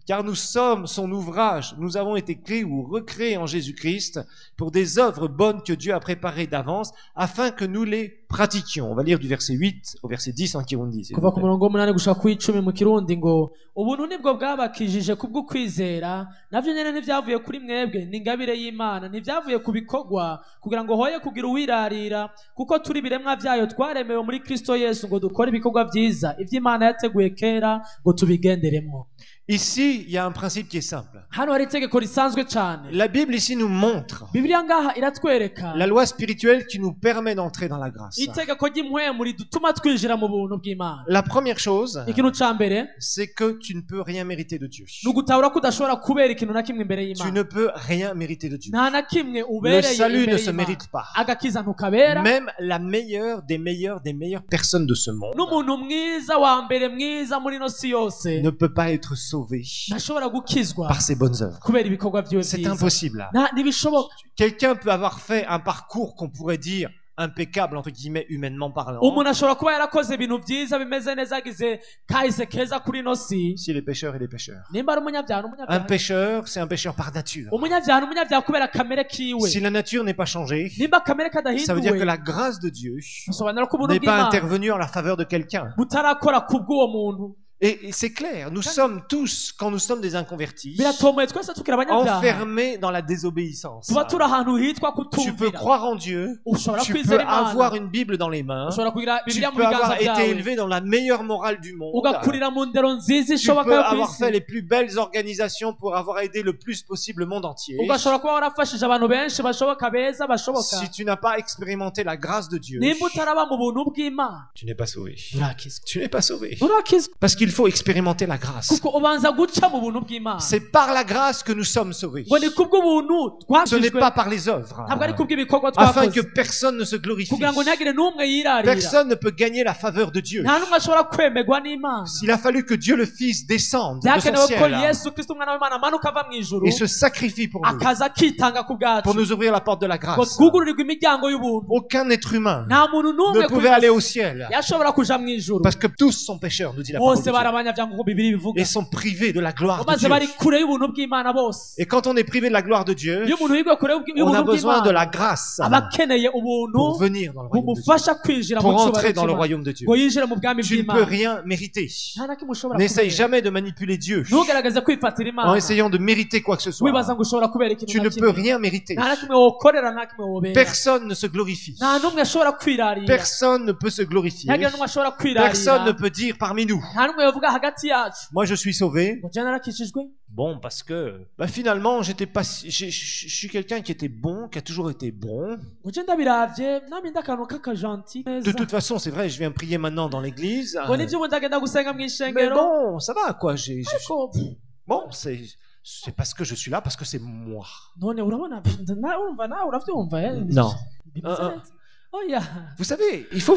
car nous sommes son ouvrage, nous avons été créés ou recréés en Jésus-Christ pour des œuvres bonnes que Dieu a préparées d'avance afin que nous les pratiquions. On va lire du verset 8 au verset 10 en Kirundi. kuva ku murongo w'umunani gushika ku icumi mu kirundi ngo ubuntu nibwo bwabakijije kubw'ukwizera navyo nyene ntivyavuye kuri mwebwe ni ingabire y'Imana ntivyavuye ku bikorwa kugira ngo hoye kugira uwirarira kuko turi biremwa vyayo twaremewe muri Kristo Yesu ngo dukore ibikorwa vyiza ivy'Imana yateguye kera ngo tubigenderemwo. Ici, il y a un principe qui est simple. Hano hari itegeko risanzwe cane. La Bible ici nous montre Bibiliya ngaha iratwereka la loi spirituelle qui nous permet d'entrer dans la grâce. itegeko ry'impwemu ridutuma twinjira mu buntu bw'Imana. La première chose, Ikintu ca mbere c'est que tu ne peux rien mériter de Dieu. ni ugutahura ko udashobora kubera ikintu na kimwe imbere Tu y'Imana. ne peux rien mériter de Dieu. Nta na kimwe Le ubereye salut ne imbere se y'Imana. mérite pas. Agakiza ntukabera. Même la meilleure des meilleures personnes de ce monde N'umuntu mwiza wa mbere mwiza muri no si yose ne peut pas être sauvé ntashobora gukizwa par ses bonnes œuvres. kubera ibikorwa vyiwe C'est vyiza. impossible. Ntibishoboka. Quelqu'un peut avoir fait un parcours qu'on pourrait dire impeccable, entre guillemets, humainement parlant. Umuntu ashobora kuba yarakoze ibintu vyiza bimeze neza agize kahise keza kuri no si. Si les pécheurs et les pécheurs. Nimba ari umunyabyaha Un n'umunyabyaha. pécheur, c'est un pécheur par nature. Umunyabyaha n'umunyabyaha kubera kamere kiwe. Si la nature n'est pas changée, Nimba kamere ça veut dire que kadahinduwe la grâce de Dieu bisobanura ko ubuntu n'est pas bw'Imana intervenue en la faveur de quelqu'un. butarakora kubw'uwo muntu. Et c'est clair, nous sommes tous, quand nous sommes des inconvertis, Biratomoye twese tukiri abanyabyaha. enfermés dans la désobéissance. Tuba turi ahantu hitwa Tu peux kutumvira. croire en Dieu, Ushobora tu peux kwizera Imana. avoir une Bible dans les mains, Ushobora kugira tu Bibiliya mu peux biganza avoir été vyawe. élevé dans la meilleure morale du monde, Ugakurira mu ndero nziza tu ishoboka peux yo avoir kw'isi. fait les plus belles organisations pour avoir aidé le plus possible le monde entier. Ugashobora kuba warafashije abantu benshi bashoboka beza bashoboka. Si tu n'as pas expérimenté la grâce de Dieu, Nimba utaraba mu buntu bw'Imana tu n'es pas sauvé. urakizwa. Tu n'es pas sauvé. Urakizwa Parce qu'il faut expérimenter la grâce. kuko ubanza guca mu buntu bw'Imana. C'est par la grâce que nous sommes sauvés. Ngo ni kubw'ubuntu Ce n'est twakijwe pas par les œuvres. ntabwo ari kubw'ibikorwa Afin que twakoze personne ne se glorifie. kugira ngo ntihagire n'umwe yirarira. Personne ne peut gagner la faveur de Dieu. Nta n'umwe ashobora kwemerwa n'Imana. S'il a fallu que Dieu le Fils descende de son Byakenewe ko ciel Yesu Kristo umwana w'Imana amanuka ava mu ijuru et se sacrifie pour nous, akaza akitanga ku bwacu pour nous ouvrir la porte de la ngo grâce. twugururirwe imiryango y'ubuntu. Aucun être humain Nta muntu n'umwe ne pouvait aller au ciel yashobora kuja mu ijuru. parce que tous sont pécheurs, nous dit la parole de Bose Dieu, bari abanyabyaha nk'uko Bibiliya ibivuga. et sont privés de la gloire de Maze Dieu. bari kure y'ubuntu bw'Imana bose. Et quand on est privé de la gloire de Dieu, Iyo umuntu yigwe kure on a y'ubuntu besoin de la bw'Imana grâce aba akeneye ubuntu pour venir dans le royaume de Dieu, bumufasha kwinjira mu pour entrer dans le cyubahiro royaume de Dieu. ngo yinjire mu bwami Tu ne peux bw'Imana. rien mériter. Nta na kimwe ushobora N'essaye kubera. jamais de manipuler Dieu Ntugerageze kwifatira en Imana essayant de mériter quoi que ce soit. wibaza ngo ushobora kubera ikintu Tu na ne peux kimwe. rien mériter. Nta na kimwe wokorera nta kimwe wobera. Personne ne se glorifie. Nta n'umwe ashobora kwirarira. Personne ne peut se glorifier. Ntagira n'umwe ashobora kwirarira. Personne ne peut dire parmi nous, Nta n'umwe yovuga hagati yacu moi je suis sauvé. ngo jana narakijijwe. Bon, parce que finalement, j'étais pas, je suis quelqu'un qui était bon, qui a toujours été bon. ngo je ndabiravye nami ndakantu k'akajanti De neza. toute façon, c'est vrai, je viens prier maintenant dans l'église. ngo nivyo ubu ndagenda gusenga mu Mais ishengero. bon, ça va quoi. Ariko Bon, c'est parce que je suis là, parce que c'est moi. none urabona urumva nawe uravyumva Non. Bimeze neza. Oya Vous savez, il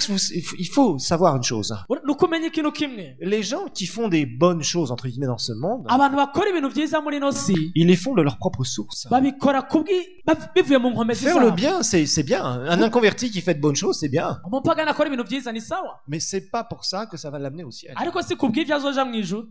faut savoir une chose. nuko umenya ikintu kimwe. Les gens qui font des bonnes choses entre guillemets dans ce monde, Abantu bakora ibintu vyiza muri no si ils les font de leur propre source. babikora bivuye mu nkomezi Faire le zabo. bien, c'est bien. Un inconverti qui fait de bonnes choses, c'est bien. Umupagani akora ibintu vyiza ni sawa Mais c'est pas pour ça que ça va l'amener au ciel. ariko si kubw'ivyo azoja mu ijuru.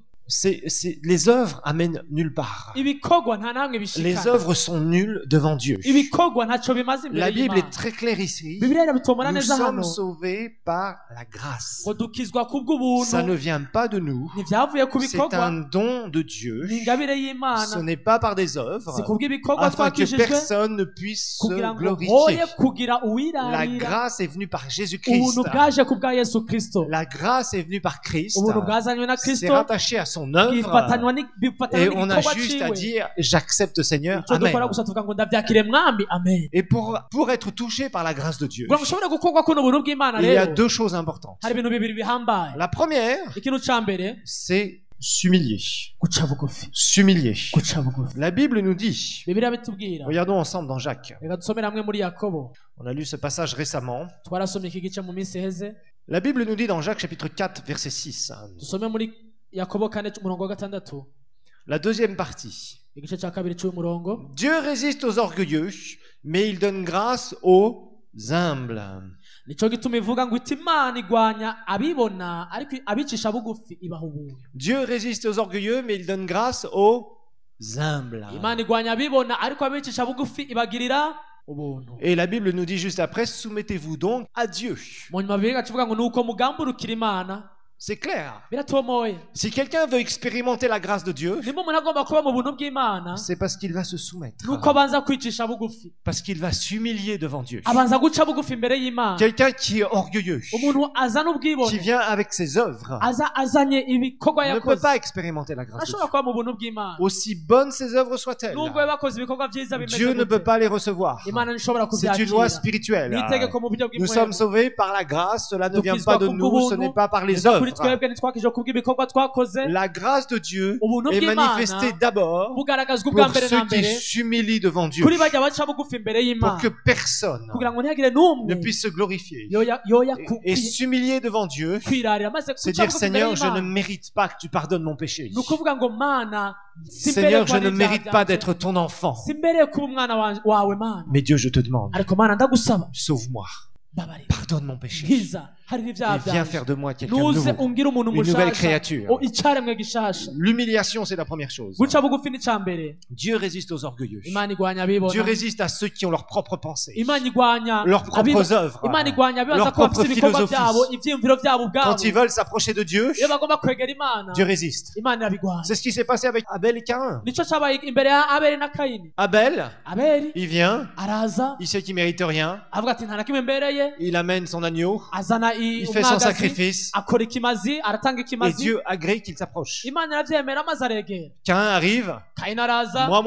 Les œuvres amènent nulle part. Ibikorwa nta namwe Les bishikana. œuvres sont nulles devant Dieu. Ibikorwa ntaco bimaze imbere La Bible est y'Imana. très claire ici. Bibiliya irabitomora Nous neza sommes hano sauvés par la grâce. ngo dukizwa kubw'ubuntu. Ça ne vient pas de nous. Ntivyavuye ku C'est bikorwa un don de Dieu. ni ingabire Ce y'Imana. n'est pas par des œuvres, Si kubw'ibikorwa afin que twakijijwe personne ne puisse kugira se ngo glorifier. hoye kugira La uwirarira. grâce est venue par Jésus-Christ. Ubuntu bwaje ku bwa Yesu Kristo. La grâce est venue par Christ. Ubuntu bwazanywe na C'est Kristo rattaché à son œuvre. bifatanywa Et on a n'igikorwa juste à ciwe. dire, j'accepte Seigneur. Ico dukora Amen. gusa tuvuga ngo ndavyakire mwami amen. Et pour être touché par la grâce de Dieu, kugira ngo ushobore gukorwa kuno buntu bw'Imana il y a rero deux choses importantes. hari ibintu bibiri bihambaye. La première, Ikintu ca mbere c'est s'humilier. guca bugufi. S'humilier. Guca bugufi. La Bible nous dit, Bibiliya bitubwira. regardons ensemble dans Jacques. Reka dusomere hamwe muri Yakobo. On a lu ce passage récemment. Twarasomye iki gice mu minsi iheze. La Bible nous dit dans Jacques chapitre 4 verset 6. Dusome muri Yakobo 4 umurongo wa 6. La deuxième partie. Igice ca kabiri c'uyu murongo. Dieu résiste aux orgueilleux, mais il donne grâce aux humbles. nico gituma ivuga ngo iti Imana igwanya abibona ariko abicisha bugufi ibaha ubuntu. Dieu résiste aux orgueilleux, mais il donne grâce aux humbles. Imana igwanya abibona ariko abicisha bugufi ibagirira ubuntu. Et la Bible nous dit juste après, soumettez-vous donc à Dieu. Mu nyuma biga kivuga ngo nuko mugamburukira Imana. C'est clair. Biratomoye. Si quelqu'un veut expérimenter la grâce de Dieu, nimba umuntu agomba kuba mu buntu bw'Imana c'est parce qu'il va se soumettre. nuko abanza kwicisha bugufi, Parce qu'il va s'humilier devant Dieu. abanza guca bugufi imbere y'Imana. Quelqu'un qui est orgueilleux, Umuntu azana ubwibone, qui vient avec ses œuvres, azanye ibikorwa ne peut yakoze, pas expérimenter la grâce de Dieu. ashobora kuba mu buntu bw'Imana. Aussi bonnes ses œuvres soient-elles, Nubwo bakoze ibikorwa byiza bimeze Dieu ne peut gute, pas les recevoir. Imana ntishobora C'est une kubyakira. loi spirituelle. Ni itegeko mu buryo Nous sommes bw'imwemu. sauvés par la grâce, cela ne vient Dukizwa pas de nous, kubw'ubuntu, ce n'est pas par les kuri œuvres. twebwe ntitwakije kubw'ibikorwa twakoze. La grâce de Dieu Ubuntu est bw'Imana manifestée d'abord bugaragazwa ubwa pour mbere na ceux qui mbere s'humilient devant Dieu, kuri bajya baca bugufi imbere pour y'Imana, que personne kugira ngo ntihagire n'umwe ne puisse se glorifier. yoya Et s'humilier devant Dieu, kwirarira maze c'est guca dire, bugufi imbere Seigneur, je ne y'Imana. mérite pas que tu pardonnes mon péché. Ni ukuvuga ngo Mana Seigneur, je ne mérite pas d'être ton enfant. simbereye kuba umwana wawe Mana, Mais Dieu, je te demande, ariko Mana ndagusaba sauve-moi, babarira, pardonne mon péché, nkiza hari n'ibyaha et viens byanjye, faire de moi quelqu'un de nuze nouveau. ungire umuntu Une nouvelle mushasha, créature. icyaremwe gishasha. L'humiliation, c'est la première chose. Guca bugufi ni cya mbere. Dieu résiste aux orgueilleux. Imana igwanya abibona, Dieu résiste à ceux qui ont leurs propres pensées, Imana igwanya leurs propres œuvres, Imana igwanya abibaza leur ko bafite propre ibikorwa philosophie. byabo, ibyiyumviro byabo ubwabo. Quand ils veulent s'approcher de Dieu, Iyo bagomba kwegera Imana, Dieu résiste. Imana irabigwanya. C'est ce qui s'est passé avec Abel et Caïn. Nico cyabaye imbere ya Abeli na Kayini. Abel, Abeli il vient, araza il sait qu'il mérite rien, avuga ati nta na kimwe mbereye, il amène son agneau, azana il fait son umwagazi, sacrifice, akora ikimazi, aratanga et ikimazi. Dieu agrée qu'il s'approche. Imana irabyemera maze aregera. Caïn arrive, Kayini araza, moi,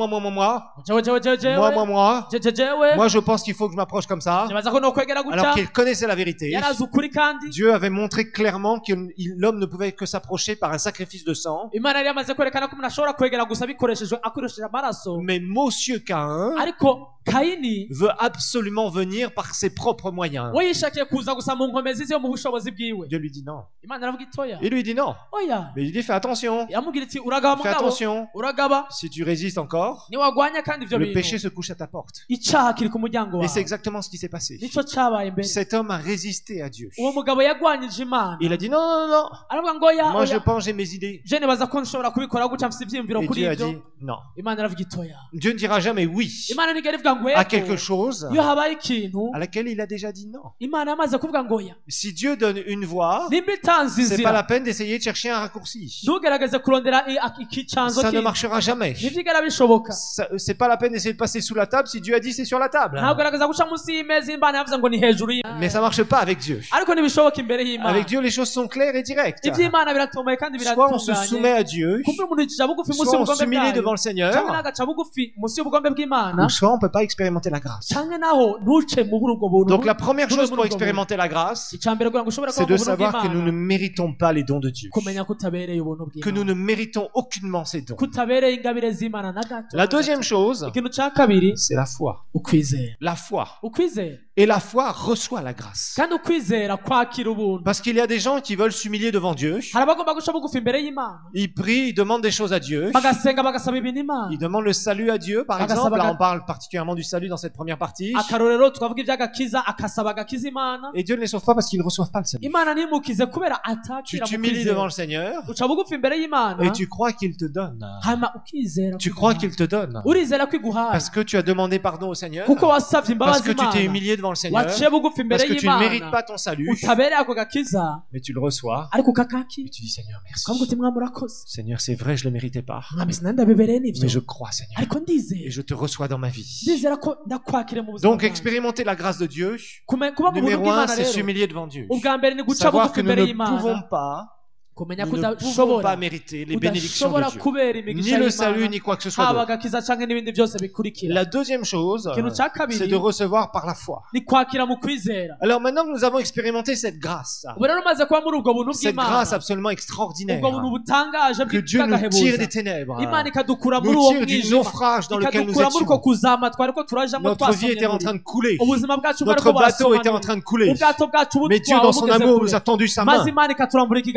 jewe je pense qu'il faut que je m'approche comme ça, nibaza ko no kwegera alors gutya, qu'il connaissait la vérité. yarazi ukuri kandi Dieu avait montré clairement que l'homme ne pouvait que s'approcher par un sacrifice de sang. Imana yari yamaze kwerekana ko umuntu ashobora kwegera gusa akoresheje amaraso. Mais Monsieur Caïn Ariko Kayini veut absolument venir par ses propres moyens. we yishakiye kuza gusa mu nkomezi zo mu bushobozi bwiwe. Dieu lui dit non. Imana aravuga itoya, Il lui dit non. oya, Mais il dit fais attention. yamubwira iti uragaba Fais mugabo, attention. uragaba, Si tu résistes encore, niwagwanya kandi ivyo le péché bintu se couche à ta porte. icyaha kiri ku muryango Et c'est wawe. exactement ce qui s'est passé. Nico cyabaye mbere. Cet homme a résisté à Dieu. Uwo mugabo yagwanyije Imana, Il a dit non, non, non, aravuga ngo oya, moi je oya, pense, j'ai mes idées. je nibaza ko nshobora kubikora gutya mfite ivyiyumviro Et kuri Dieu a ibyo. dit non. Imana aravuga itoya, Dieu ne dira jamais oui Imana ntigera ivuga ngo à quelque yego. chose Iyo habaye ikintu à laquelle il a déjà dit non. Imana yamaze kuvuga ngo oya, Si Dieu donne une voie, nimba itanze c'est pas la inzira peine d'essayer de chercher un raccourci. ntugerageze kurondera ikicanzo Ça ne kindi, marchera jamais. ntivyigera bishoboka. C'est pas la peine d'essayer de passer sous la table si Dieu a dit c'est sur la table. ntagerageza guca munsi y'imeza Imana yavuze ngo ni hejuru Mais ça marche pas avec Dieu. ariko ntibishoboka imbere y'Imana. Avec Dieu, les choses sont claires et directes. iby'Imana biratomoye kandi Soit on se soumet biratunganye. à Dieu, kumva umuntu yicisha bugufi munsi soit on y'ubugombe s'humilie devant bwayo, le Seigneur, cyangwa nagaca bugufi munsi y'ubugombe bw'Imana, ou soit on peut pas expérimenter la grâce. cyangwa naho ntuce muri ubwo buntu. Donc la première chose pour Buntu. expérimenter la grâce, icya mbere kugira ngo ushobore c'est kuba de mu buntu savoir que nous ne bw'Imana, méritons pas les dons de Dieu, kumenya ko utabereye ubuntu que nous bw'Imana, ne méritons aucunement ces dons. ko utabereye ingabire z'Imana na gato. La deuxième chose, ikintu cya kabiri, c'est la foi. ukwizera. La foi. Ukwizera Et la foi reçoit la grâce. kandi ukwizera kwakira ubuntu. Parce qu'il y a des gens qui veulent s'humilier devant Dieu. hari abagomba guca bugufi imbere y'Imana, Ils prient, ils demandent des choses à Dieu. bagasenga bagasaba ibintu Imana. Ils demandent le salut à Dieu, par Bagasaba exemple. Là, ga- on parle particulièrement du salut dans cette première partie. akarorero twavuga iby'agakiza, akasaba agakiza Imana. Et Dieu ne les sauve pas parce qu'ils ne reçoivent pas le salut. Imana ntimukize kubera Tu atakira mu t'humilies devant kwizera. le Seigneur uca bugufi imbere y'Imana, et tu crois qu'il te donne. hanyuma ukizera Tu ko crois iguhaye. qu'il te donne. urizera ko iguhaye Parce que tu as demandé pardon au Seigneur. kuko wasavye Parce imbabazi que tu t'es Imana, humilié devant le Seigneur. waciye bugufi imbere Parce que tu ne mérites y'Imana, pas ton salut. utabereye ako gakiza, Mais tu le reçois. ariko Et kakakira tu dis Seigneur, merci. ukavuga uti mwami urakoze, Seigneur, c'est vrai, je ne le méritais pas. mwami sinari ndabibereye Mais n'ivyo, je crois, Seigneur. ariko Et ndizera, je te reçois dans ma vie. ndizera ko ndakwakire mu buzima Donc, bwanjye. expérimenter la grâce de Dieu. kuba mu buntu Numéro un, bw'Imana c'est rero, s'humilier devant Dieu. ubwa mbere ni guca Savoir bugufi que nous imbere ne pouvons y'Imana, pas, kumenya ko nous ne pouvons udashobora pas mériter les bénédictions de udashobora Dieu. kubera Ni imigisha le salut, y'Imana, ni quoi que ce soit haba d'autre. agakiza canke n'ibindi byose bikurikira. La deuxième chose, Ikintu cya kabiri, c'est de recevoir par la foi. ni kwakira mu kwizera. Alors maintenant que nous avons expérimenté cette grâce, ubu rero umaze kuba muri ubwo buntu cette bw'Imana, grâce absolument extraordinaire, ubwo buntu butangaje que Dieu nous tire des bw'agahebuza, ténèbres, Imana ikadukura muri uwo nous tire du mwijima, naufrage dans lequel nous ikadukura muri uko étions. kuzama twariko turajamo Notre vie twasomye était en muri. train de couler. ubuzima bwacu Notre bwariko bateau était en burasobanura. train de couler. ubwato bwacu Mais Dieu, butwawe dans son bugeze amour, kure. nous a tendu sa maze main. Imana ikaturambura ikiganza cyayo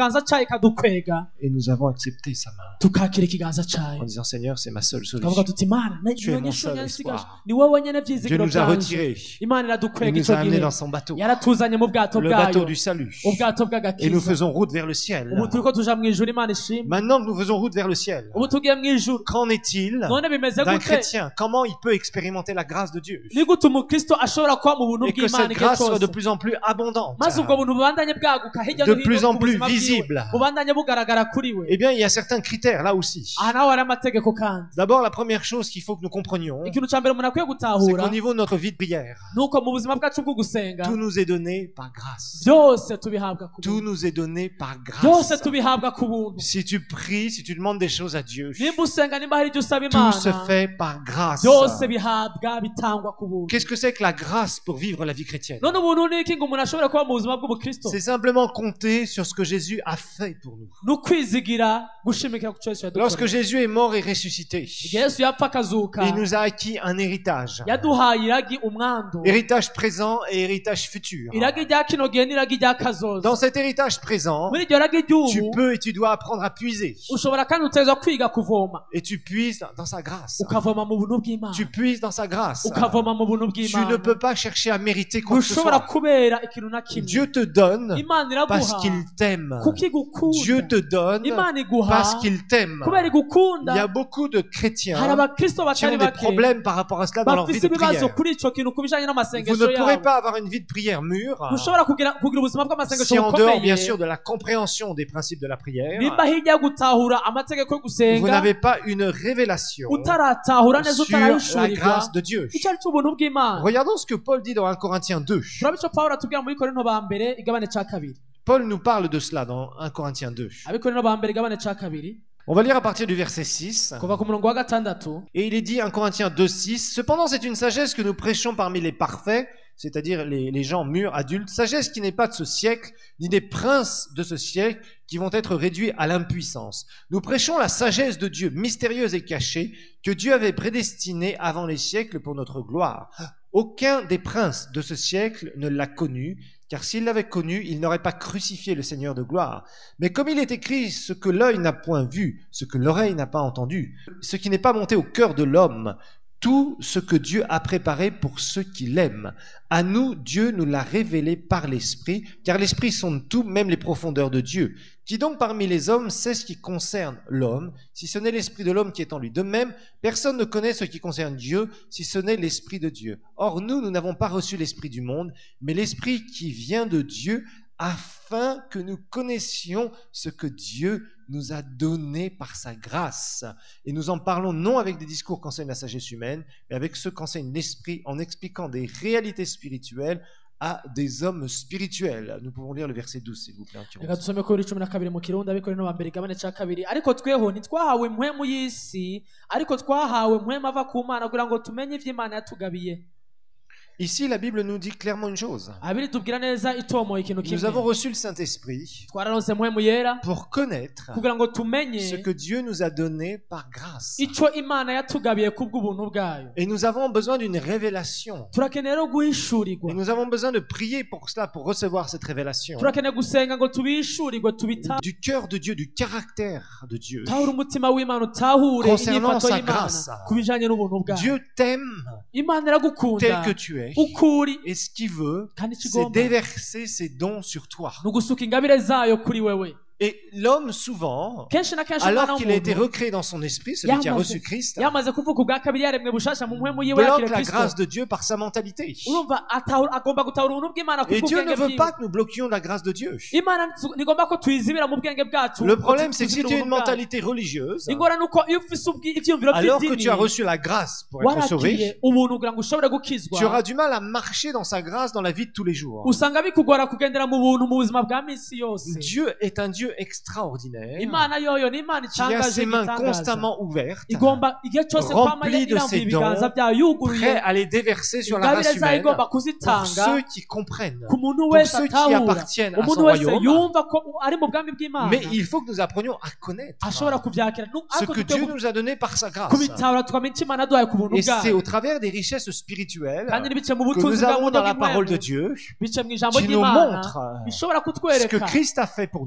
ikadukwega et nous avons accepté sa main tukakira ikiganza en cyayo disant Seigneur, c'est ma seule tukavuga solution. tuti Mana Tu es niyo mon nyishu seul nyansigaje espoir. ni wowe wenyine Dieu byizigiro nous a byanje retirés. Imana Il iradukwega nous icyo a amenés gihe dans son bateau, yaratuzanye mu bwato le bateau bwayo du salut. ubwato Et nous bw'agakiza faisons route vers le ciel. ubu turiko tuja mu ijuru Imana ishimwe Maintenant que nous faisons route vers le ciel, ubu tugiye mu ijuru qu'en est-il none bimeze d'un gute chrétien? Comment il peut expérimenter la grâce de Dieu? ni gute umukristo ashobora kuba mu buntu Et que bw'Imana cette igihe grâce soit de cyose plus en plus abondante, maze ubwo buntu bubandanye bwaguka hirya de no plus hino en ku plus buzima bwiwe visible. bubandanye bugaragara kuri we Eh bien, il y a certains critères là aussi. aha naho hari amategeko kandi D'abord, la première chose qu'il faut que nous comprenions, ikintu cya mbere umuntu akwiye c'est gutahura qu'au niveau de notre vie de prière, ni uko mu buzima bwacu bwo gusenga tout nous est donné par grâce. byose tubihabwa ku Tout buntu nous est donné par byose grâce. tubihabwa ku buntu Si tu pries, si tu demandes des choses à Dieu, nimba usenga nimba hari ibyo usaba tout se Imana fait par grâce. byose bihabwa bitangwa ku buntu Qu'est-ce que c'est que la grâce pour vivre la vie chrétienne? none ubuntu ni iki ngo umuntu ashobora kuba mu buzima bw'ubukristo C'est simplement compter sur ce que Jésus a fait pour nous. ni ukwizigira gushimikira ku cyo Yesu Lorsque yadukoreye Jésus est mort et ressuscité, igihe Yesu yapfa akazuka il nous a acquis un héritage. yaduhaye iragi umwandu Héritage présent et héritage futur. iragi rya kino gihe n'iragi rya kazoza Dans cet héritage présent, muri iryo ragi tu ry'ubu peux et tu dois apprendre à puiser. ushobora kandi utezwa kwiga kuvoma Et tu puises dans sa grâce. ukavoma mu buntu bw'Imana Tu puises dans sa grâce. ukavoma mu buntu Tu ne bw'Imana peux pas chercher à mériter quoi que ce ntushobora soit. kubera ikintu na kimwe Dieu te donne Imana parce iraguha qu'il t'aime. kuko igukunda Dieu te donne Imana iguha parce qu'il t'aime. kubera igukunda Il y a beaucoup de hari chrétiens abakristo qui ont batari des bake problèmes par rapport à cela dans leur vie bafise de ibibazo prière. kuri ico kintu ku bijanye Vous n'amasengesho ne pourrez yabo pas avoir une vie de prière mûre ntushobora kugira ubuzima bw'amasengesho si en dehors, bien bukomeye sûr, de la compréhension des principes de la prière, nimba hirya yo gutahura amategeko yo vous gusenga n'avez pas une révélation utaratahura neza sur la utarahishurirwa grâce de Dieu. icyo ari cyo ubuntu bw'Imana Regardons ce que Paul dit dans 1 Corinthiens 2. turaba ico Pawulo atubwira muri Korinto ba mbere igabane ca kabiri Paul nous parle de cela dans 1 Corinthiens 2. abikorinto ba mbere igabane ca kabiri On va lire à partir du verset 6. kuva ku murongo wa gatandatu Et il est dit 1 Corinthiens 2, 6. Cependant, c'est une sagesse que nous prêchons parmi les parfaits, c'est-à-dire les gens mûrs, adultes. Sagesse qui n'est pas de ce siècle, ni des princes de ce siècle qui vont être réduits à l'impuissance. Nous prêchons la sagesse de Dieu, mystérieuse et cachée, que Dieu avait prédestinée avant les siècles pour notre gloire. Aucun des princes de ce siècle ne l'a connue, car s'il l'avait connu, il n'aurait pas crucifié le Seigneur de gloire. Mais comme il est écrit, ce que l'œil n'a point vu, ce que l'oreille n'a pas entendu, ce qui n'est pas monté au cœur de l'homme, tout ce que Dieu a préparé pour ceux qui l'aiment. À nous, Dieu nous l'a révélé par l'Esprit, car l'Esprit sonde tout, même les profondeurs de Dieu. Qui donc parmi les hommes sait ce qui concerne l'homme, si ce n'est l'Esprit de l'homme qui est en lui? De même, personne ne connaît ce qui concerne Dieu, si ce n'est l'Esprit de Dieu. Or, nous n'avons pas reçu l'Esprit du monde, mais l'Esprit qui vient de Dieu, afin que nous connaissions ce que Dieu nous a donné par sa grâce. Et nous en parlons non avec des discours qu'enseigne la sagesse humaine, mais avec ceux qu'enseigne l'Esprit, en expliquant des réalités spirituelles à des hommes spirituels. Nous pouvons lire le verset 12, s'il vous plaît. reka dusome kuri 12 mu kirundi abikorinto ba mbere igabane ca kabiri ariko tweho ntitwahawe impwemu y'isi ariko twahawe impwemu ava ku Mana kugira ngo tumenye ivyo Imana yatugabiye. Ici, la Bible nous dit clairement une chose. abiri tubwira neza itomoye ikintu Nous avons kimwe reçu le Saint-Esprit twararonse impwemu yera pour connaître kugira ngo ce tumenye que Dieu nous a donné par grâce. ico Imana yatugabiye kubw'ubuntu bwayo. Et nous avons besoin d'une révélation. turakeneye no Et guhishurirwa nous avons besoin de prier pour cela, pour recevoir cette révélation. turakeneye gusenga ngo tubihishurirwe tubita Du cœur de Dieu, du caractère de Dieu. tahura umutima w'Imana utahure Concernant inyifato sa y'Imana grâce. ku bijanye n'ubuntu bwayo. Dieu t'aime Imana tel iragukunda que tu es. ukuri Et ce qu'il veut, kandi c'est kigomba déverser ses dons sur toi. ni ugusuka ingabire zayo kuri wewe. Et l'homme, souvent, kenshi na kenshi umwana alors qu'il a été w'umuntu recréé dans son esprit, celui qui a reçu Christ, yamaze kuvuka ubwa kabiri yaremwe bushasha mu mpwemu yiwe bloque yakire la Kristo grâce de Dieu par sa mentalité. urumva agomba gutahura ubuntu bw'Imana Et Dieu ne kubw'ubwenge veut bwiwe. pas que nous bloquions la grâce de Dieu. Imana ntigomba ko tuyizibira mu bwenge bwacu. Le problème, c'est que si tuzibira tu as une ubuntu bwayo. mentalité religieuse, ingorane uko iyo ufise ivyiyumviro alors que tu by'idini as reçu la grâce pour être sauvé, warakiriye ubuntu kugira ngo ushobore gukizwa tu auras du mal à marcher dans sa grâce dans la vie de tous les jours. usanga bikugora kugendera mu buntu mu buzima bwa minsi yose. Dieu est un Dieu extraordinaire Imana yoyo ni Imana qui a itangaje ses mains igitangaza. constamment ouvertes, igomba igihe cyose kwama rempli de irambuye ses ibiganza dons, byayo prêt yuguruye à les déverser sur la race ingabire zayo humaine igomba pour kuzitanga ceux qui comprennent, ku muntu pour wese ceux qui atahura appartiennent à son umuntu wese royaume. yumva ko ari mu bwami bw'Imana Mais il faut que nous apprenions à connaître ashobora kubyakira ce que Dieu nous a donné par sa grâce. kubitahura tukamenya icyo Imana yaduhaye ku buntu Et c'est bwayo au travers des richesses spirituelles kandi n'ibice mu que butunzi nous bwa avons buryo dans la parole de bw'Imana Dieu bice mu ijambo qui nous ry'Imana montre bishobora ce que kutwereka Christ a fait pour nous icyo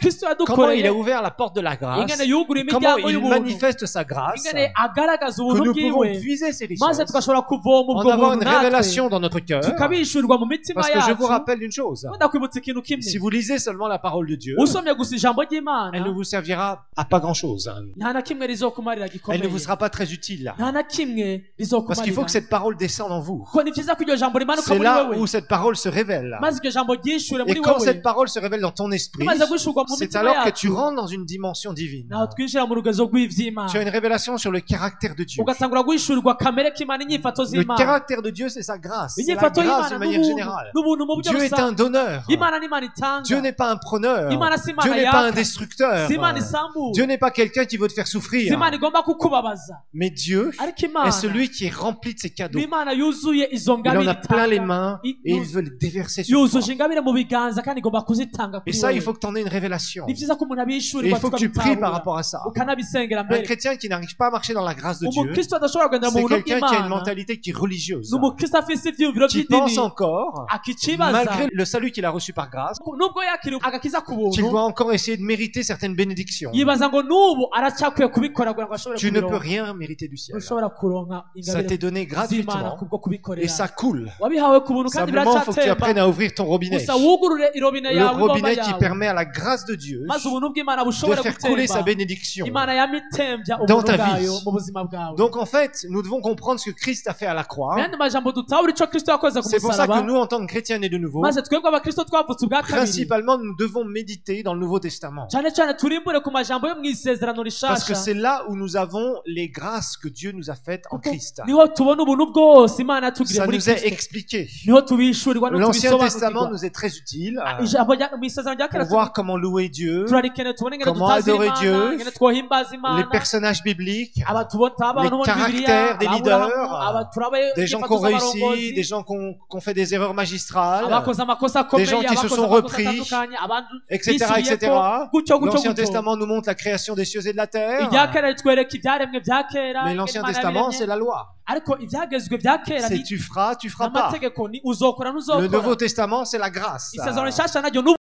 kristo comment il a yadukoreye ouvert la porte de la grâce, ingene yugura comment imiryango il y'ubuntu manifeste sa grâce, ingene agaragaza que ubuntu nous pouvons bwiwe puiser ces maze richesses, tugashobora kuvoma en ubwo avoir buntu une natwe révélation dans notre cœur. tukabishurirwa mu mitima Parce que je yacu vous rappelle une chose, ndakwibutsa ikintu si kimwe vous lisez seulement la parole de Dieu, usomye gusa ijambo elle ne ry'imana vous servira à pas grand-chose. nta na kimwe rizokumarira Elle ne gikomeye vous sera pas très utile. nta na kimwe Parce qu'il faut rizokumarira que cette parole descende en vous. kuko ni byiza ko iryo jambo rimanuka C'est muri là wewe où cette parole se révèle. maze iryo jambo ryishure Et muri quand wewe cette parole se révèle dans ton esprit, rimaze gushurwa mu c'est mitima alors que tu yacu rentres dans une dimension divine. naho twinjira mu rugezo Tu as rw'ivy'imana une révélation sur le caractère de Dieu. ugatangura guhishurirwa kamere k'imana inyifato Le z'imana caractère de Dieu, c'est sa grâce. C'est la inyifato grâce de y'imana manière générale. n'ubuntu mu buryo Dieu est un rusange donneur. imana n'imana itanga Dieu n'est pas un preneur. imana si Dieu imana n'est pas un yaka destructeur. si imana isambura Dieu n'est pas quelqu'un qui veut te faire si souffrir. imana igomba kukubabaza Mais Dieu ariko imana est celui qui est rempli de ses cadeaux. ni imana yuzuye izo Il en ngabire a plein les itanga mains et il veut les déverser sur toi. yuzuje ingabire mu biganza kandi igomba kuzitanga Et kuri ça, il wewe faut que tu en aies une révélation. ni byiza ko umuntu Et abishurirwa il faut que tu pries par tukabitahura rapport à ça. ukanabisengera Un mbere chrétien qui n'arrive pas à marcher dans la grâce de Dieu, umukristo adashobora kugendera mu c'est buntu quelqu'un qui a une bw'imana mentalité qui est religieuse, ni umukristo afise ivyiyumviro qui by'idini pense encore, akicibaza malgré le salut qu'il a reçu par grâce, nubwo yakiriwe agakiza ku qu'il buntu doit encore essayer de mériter certaines bénédictions. yibaza ngo n'ubu aracyakwiye kubikora kugira ngo ashobore Tu ne peux kubironka rien mériter du ciel. ushobora kuronka Ça t'est ingabire donné z'imana gratuitement kubwo et kubikorera ça coule. wabihawe ku buntu kandi Simplement, il faut que tu apprennes biracyatemba à ouvrir ton robinet. gusa wugurure irobine Le yawe ibomba robinet qui yawe permet à la grâce de Dieu maze ubuntu bw'imana de bushobore faire couler sa gutemba bénédiction. imana yamitembya Dans ubuntu ta bwayo vie. mu buzima bwawe Donc en fait, nous devons comprendre ce que Christ a fait à la croix. mu yandi majambo dutahura ico kristo yakoze ku C'est pour ça que musaraba nous, en tant que chrétiens nés de nouveau, maze twebwe abakristo twavutse ubwa kabiri principalement, nous devons méditer dans le Nouveau Testament. cyane cyane turimbure ku majambo yo mu isezerano Parce que rishasha c'est là où nous avons les grâces que Dieu nous a faites en kuko Christ. niho tubona ubuntu bwose imana yatugiriye Ça muri nous est kristo expliqué. niho tubishurirwa no L'Ancien Testament tubisobanukirwa nous est très utile ijambo mu isezerano rya pour kera voir comment louer Dieu, turarikeneye tubone ingene comment dutazira adorer imana Dieu, ingene twohimbaza les imana personnages bibliques, abantu les bo muri bibiliya caractères des ababurahamu leaders, turabe des gens qui inyifato ont réussi, z'abarongozi des gens qui ont fait des erreurs magistrales, abakoze amakosa akomeye gens qui se abakoze sont amakosa repris, atandukanye abantu etc., etc. bisubiyeko gutyo gutyo L'Ancien gutyo Testament nous montre la création des cieux et de la terre. ibya kera ritwereka ibyaremwe bya kera Mais ingene l'Ancien Imana Testament, yabiremye. c'est la loi. ariko ibyagezwe bya kera C'est ni tu feras pas. amategeko ni uzokora Le ntuzokora Nouveau Testament, c'est la grâce. isezerano rishasha naryo n'ubu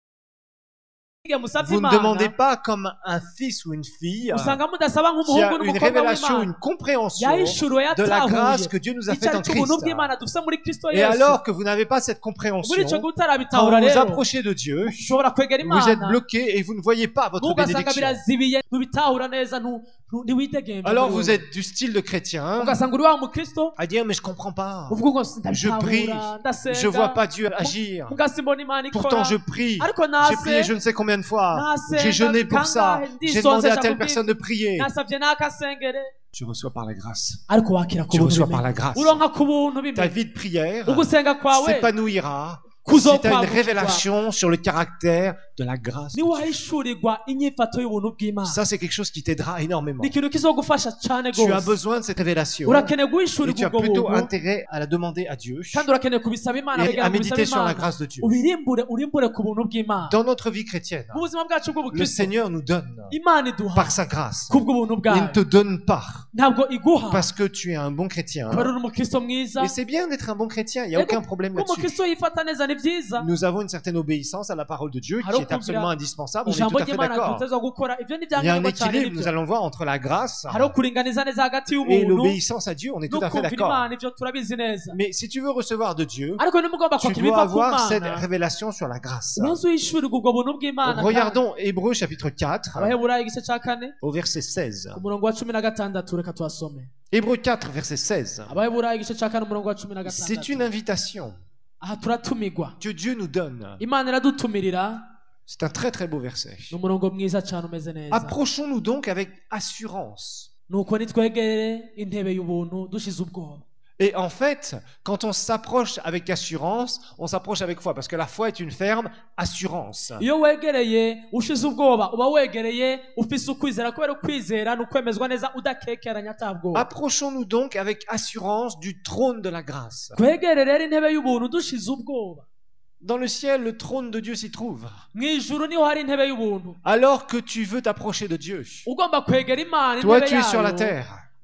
musabye Vous ne imana demandez pas comme un fils ou une fille usanga mudasaba qui nk'umuhungu a une n'umukobwa révélation, w'imana une compréhension yahishuriwe de la yatahuye grâce que Dieu nous a icyo faite ari en cyo ubuntu Christ. bw'imana dufite muri kristo Et yesu alors que vous n'avez pas cette muri compréhension, icyo gihe quand utarabitahura vous vous rero approchez de Dieu, ushobora kwegera vous êtes imana bloqué et vous ne voyez pas votre ugasanga bénédiction. birazibiye ntubitahura neza ntiwidegembe Alors vous êtes du style de chrétien ugasanga uri wa mukristo à dire mais je comprends pas. uvuga ngo Je prie, ndabitahura ndasenga je vois pas Dieu agir. mugasimbona imana ikora Pourtant je prie. ariko J'ai prié je ne sais combien de fois. J'ai jeûné pour ça. J'ai demandé à telle personne de prier. nasabye n'akasengere Tu reçois par la grâce. ariko wakira ku Tu buntu reçois par bimwe la grâce. uronka ku buntu Ta bimwe vie de prière ugusenga kwawe s'épanouira si tu as une kuzokwagukirwa révélation sur le caractère de la grâce. de Dieu. niwahishurirwa inyifato y'ubuntu bw'imana Ça, c'est quelque chose qui t'aidera énormément. ni ikintu kizogufasha cyane Tu as rwose besoin de cette révélation urakeneye et tu guhishurirwa as ubwo plutôt buntu intérêt à la demander à Dieu kandi urakeneye kubisaba imana et kwegera à mu bisaba méditer sur la imana grâce de Dieu. urimbure ku buntu bw'imana Dans notre vie chrétienne, mu buzima bwacu le bw'ubukristo Seigneur nous donne imana iduha par sa grâce. kubwo buntu Il ne bwayo te donne pas ntabwo iguha parce que tu es un bon chrétien. kubera uri umukristo mwiza Et c'est bien d'être un bon chrétien, il n'y a aucun problème ko là-dessus. umukristo yifata neza ni byiza Nous avons une certaine obéissance à la parole de Dieu qui Alors est qu'on absolument dira, indispensable, on est ijambo tout à fait ry'imana d'accord. dutezwa gukora ibyo ni Il y a un ibyangombwa cyane équilibre, nous nibyo allons voir, entre la grâce hariho kuringaniza neza hagati et y'ubuntu l'obéissance à Dieu, on est tout no à fait kumvira d'accord. imana ibyo turabizi neza Mais si tu veux recevoir de Dieu, ariko nimugomba tu kwakira dois ibiva ku avoir cette mana révélation sur la grâce. ubanza uhishurirwa ubwo buntu bw'imana Regardons Hébreux chapitre 4 abaheburayo igice cya kane au verset 16. ku murongo wa 16 reka tuhasome Hébreux 4 verset 16. abaheburayo igice cya kane umurongo wa C'est une 16 invitation aha turatumirwa que Dieu nous donne. imana iradutumirira C'est un très très beau verset. ni umurongo mwiza cyane umeze neza Approchons-nous donc avec assurance. nuko nitwegere intebe y'ubuntu dushize ubwoba Et en fait, quand on s'approche avec assurance, on s'approche avec foi, parce que la foi est une ferme assurance. iyo wegereye ushize ubwoba uba wegereye ufise ukwizera kubera ukwizera ni ukwemezwa neza udakekeranya atabwoba Approchons-nous donc avec assurance du trône de la grâce. twegere rero intebe y'ubuntu dushize ubwoba Dans le ciel, le trône de Dieu s'y trouve. mu ijuru niho hari intebe y'ubuntu Alors que tu veux t'approcher de Dieu, ugomba kwegera imana toi intebe tu es sur la yayo terre.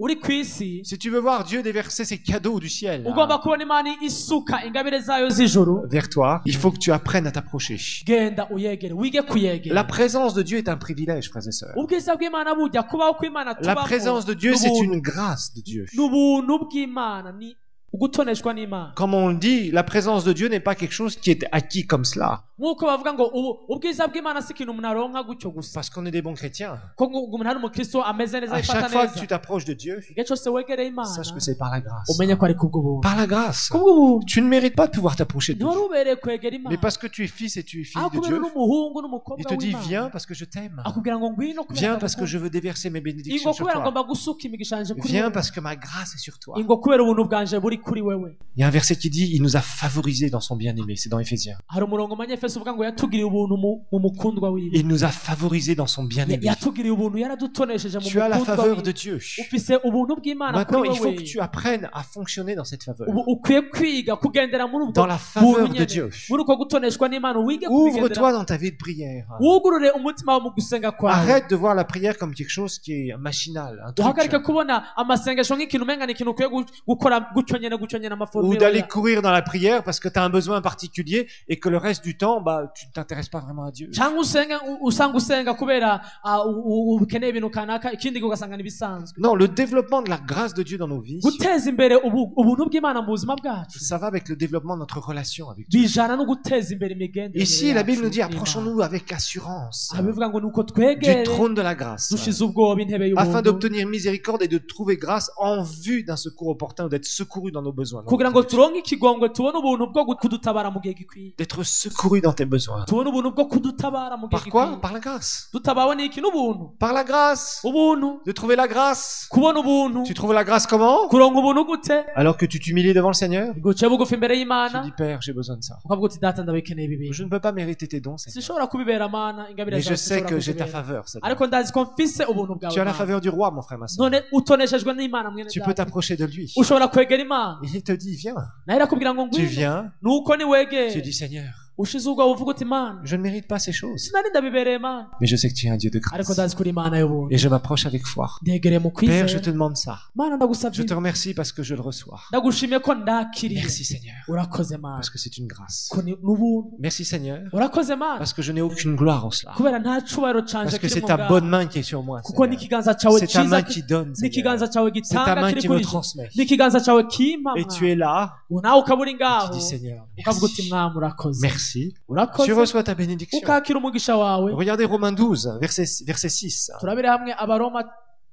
uri ku isi Si tu veux voir Dieu déverser ses cadeaux du ciel ugomba kubona imana isuka ingabire zayo z'ijuru vers toi, il faut que tu apprennes à t'approcher. genda uyegere wige La kuyegera présence de Dieu est un privilège, frères et sœurs. ubwiza bw'imana bujya kubaho kw'imana La tubamo présence de Dieu, c'est n'ubuntu. une grâce de Dieu. n'ubuntu bw'imana ni ugutoneshwa n'imana Comme on le dit, la présence de Dieu n'est pas quelque chose qui est acquis comme cela. nk'uko bavuga ngo ubwiza bw'imana si ikintu umuntu aronka gutyo gusa Parce qu'on est des bons chrétiens. ko umuntu ari umukristo ameze neza À yifata chaque fois que neza tu t'approches de Dieu, igihe cyose wegereye imana sache que c'est par la grâce. umenye ko ari kubw'ubuntu Par la grâce. kubw'ubuntu Tu ne mérites pas de pouvoir t'approcher de ntiwari Dieu. ubereye kwegera Mais imana parce que tu es fils et tu es fille aho de kubera Dieu, uri umuhungu il n'umukobwa te dit, w'imana viens parce que je t'aime. akubwira ngo ngwino kubera Viens ko parce que je ngukunda. veux déverser mes ingo bénédictions sur kubera toi. ngomba gusuka imigisha yanje kuri Viens wewe parce que ma grâce est sur toi. ingo kubera ubuntu bwanje buri kuri wewe Il y a un verset qui dit, il nous a favorisés dans son bien-aimé. C'est dans Éphésiens. hari umurongo manyefeso uvuga ngo yatugiriye ubuntu mu mukundwa wiwe Il nous a favorisés dans son bien-aimé. yatugiriye ubuntu yaradutonesheje mu Tu as la mukundwa faveur wiwe de Dieu. ufise ubuntu bw'imana Maintenant, kuri il faut wewe que tu apprennes à fonctionner dans cette faveur. ubu ukwiye kwiga kugendera muri ubwo Dans la faveur buntu de nyene. Dieu. muri uko gutoneshwa n'imana wige Ouvre-toi kubigendera dans ta vie de prière. wugurure umutima wawe mu gusenga kwawe Arrête de voir la prière comme quelque chose qui est machinal, un uhagarike truc. kubona amasengesho nk'ikintu umenga ni ikintu ukwiye gukora gutyo nyene Ou amaformule d'aller courir dans la prière parce que tu as un besoin particulier et que le reste du temps, bah, tu ne t'intéresses pas vraiment à Dieu. cyangwa usanga usenga kubera ukeneye ibintu kanaka ikindi ugasanga n'ibisanzwe Non, le développement de la grâce de Dieu dans nos vies, guteza imbere ubuntu bw'imana mu buzima bwacu ça va avec le développement de notre relation avec Dieu. bijana no guteza imbere imigenderanire Ici, la Bible nous dit, yacu n'Imana. approchons-nous avec assurance aha bivuga ngo ni uko du twegere trône de la grâce, dushize ubwoba intebe afin y'ubuntu d'obtenir miséricorde et de trouver grâce en vue d'un secours opportun ou d'être secouru dans nos besoins. kugira ngo turonke ikigongwe tubone ubuntu bwo kudutabara mu gihe gikwiye D'être secouru dans tes besoins. tubone ubuntu bwo kudutabara mu gihe Par quoi? gikwiye Par la grâce. dutabawe n'iki n'ubuntu Par la grâce. ubuntu De trouver la grâce. kubona ubuntu Tu trouves la grâce comment? kuronka ubuntu gute Alors que tu t'humilies devant le Seigneur. guce bugufi imbere Tu y'imana dis, Père, j'ai besoin de ça. ukavuga uti data ndabikeneye ibi bintu Je ne peux pas mériter tes dons, Seigneur. sinshobora kubibera mana ingabire Mais je zawe sais sinshobora que j'ai ta kuzibera. faveur, Seigneur. ariko ndazi ko mfise ubuntu bwawe Tu as la Mana. faveur du roi, mon frère, ma soeur. none utoneshejwe n'imana mwene Tu data. peux t'approcher de lui. ushobora kwegera imana Et il te dit, viens. nawe irakubwira ngo Tu ngwino viens. nuko Tu niwegere dis, Seigneur, ushize ubwoba uvuga uti imana je ne mérite pas ces choses. sinari ndabibereye mana Mais je sais que tu es un Dieu de ariko grâce. ndazi kuri imana y'ubuntu Et je m'approche avec foi. ndegereye mu Père, je kwizera te demande ça. mana Je ndagusabye te remercie parce que je le reçois. ndagushimiye ko ndakiriye Merci, Seigneur. urakoze mana Parce que c'est une grâce. ko ni n'ubuntu Merci, Seigneur. urakoze mana Parce que je n'ai aucune gloire en cela. kubera nta cubahiro canje Parce que kiri c'est mu ta bwawe bonne main qui est sur moi. kuko Seigneur. n'ikiganza cyawe C'est ta cyiza main qui donne, Seigneur. n'ikiganza cyawe C'est ta gitanga main kiri qui kuri me je transmet. n'ikiganza cyawe kimpa Et tu es là. nawe ukaba uri Et ngaho tu dis, Seigneur, ukavuga uti merci. mwami urakoze Merci. urakoze Tu reçois ta bénédiction. ukakira umugisha wawe Regardez Romains 12, verset 6. turabire hamwe abaroma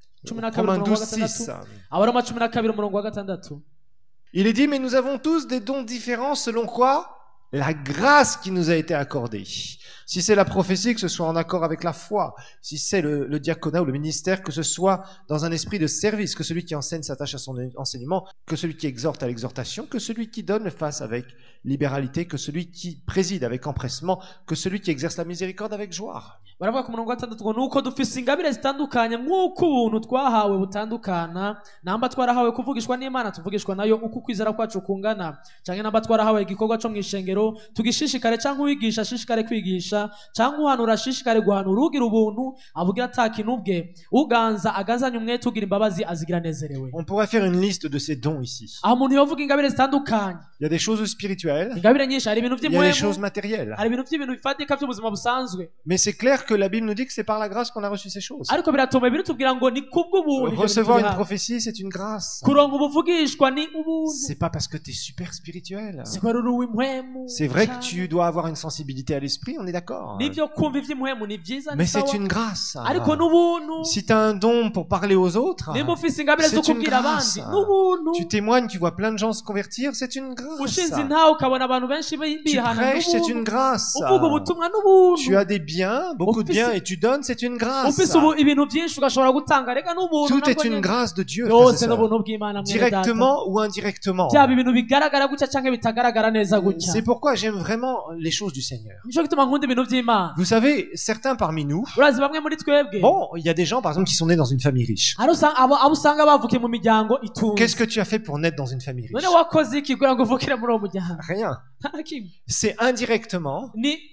12 Romains umurongo wa 12, gatandatu 6. abaroma 12 umurongo wa gatandatu Il est dit, mais nous avons tous des dons différents selon quoi? La grâce qui nous a été accordée. Si c'est la prophétie, que ce soit en accord avec la foi. Si c'est le diaconat ou le ministère, que ce soit dans un esprit de service, que celui qui enseigne s'attache à son enseignement, que celui qui exhorte à l'exhortation, que celui qui donne le fasse avec libéralité, que celui qui préside avec empressement, que celui qui exerce la miséricorde avec joie. baravuga ku murongo wa gatandatu ngo nuko dufise ingabire zitandukanye nk'uko ubuntu twahawe butandukana namba twarahawe kuvugishwa n'imana tuvugishwa nayo uko ukwizera kwacu kungana canke namba twarahawe igikorwa co mw'ishengero tugishishikare canke uwigisha ashishikare kwigisha canke uhanura ashishikare guhanura ugira ubuntu avugira ata kintu ubwe uganza agazanye umwete ugira imbabazi azigira anezerewe On pourrait faire une liste de ces dons ici. aho umuntu yovuga ingabire zitandukanye Il y a des choses spirituelles, ingabire nyinshi hari ibintu il y a des choses vy'imwemu matérielles. hari ibintu vy'ibintu bifatika vy'ubuzima busanzwe Mais c'est clair que la Bible nous dit que c'est par la grâce qu'on a reçu ces choses. ariko biratuma biratubwira ngo ni kubw'ubuntu ivyo bintu Recevoir une tubihawe. prophétie, c'est une grâce. kuronka ubuvugishwa ni ubuntu C'est pas parce que tu es super spirituel. si kubera uri uw'impwemu C'est vrai que cyane. tu dois avoir une sensibilité à l'esprit, on est d'accord. nivyo kumva ivy'impwemu ni vyiza Mais ni c'est sawa une grâce. ariko n'ubuntu Si tu as un don pour parler aux autres, nimba ufise ingabire zo c'est une kubwira grâce. abandi n'ubuntu tu témoignes, tu vois plein de gens se convertir, c'est une grâce. ushinze intawe ukabona abantu benshi Tu bihana prêches, c'est une n'ubuntu grâce. uvuga ubutumwa n'ubuntu Tu as des biens, beaucoup de biens, et tu donnes, c'est une grâce. ufise ibintu byinshi ugashobora gutanga reka n'ubuntu Tout est nabwo une nyene. grâce de Dieu, frères et byose sœurs. n'ubuntu bw'imana mwene data Directement ou indirectement. byaba ibintu bigaragara gutya canke bitagaragara neza gutya C'est pourquoi j'aime vraiment les choses du Seigneur. nico gituma nkunda ibintu by'imana Vous savez, certains parmi nous, urazi bamwe muri twebwe bon, il y a des gens, par exemple, qui sont nés dans une famille riche. hari abo usanga bavukiye mu miryango itunze Qu'est-ce que tu as fait pour naître dans une famille riche? none wakoze iki kugira ngo uvukire muri uwo muryango Rien. nta na kimwe C'est indirectement, ni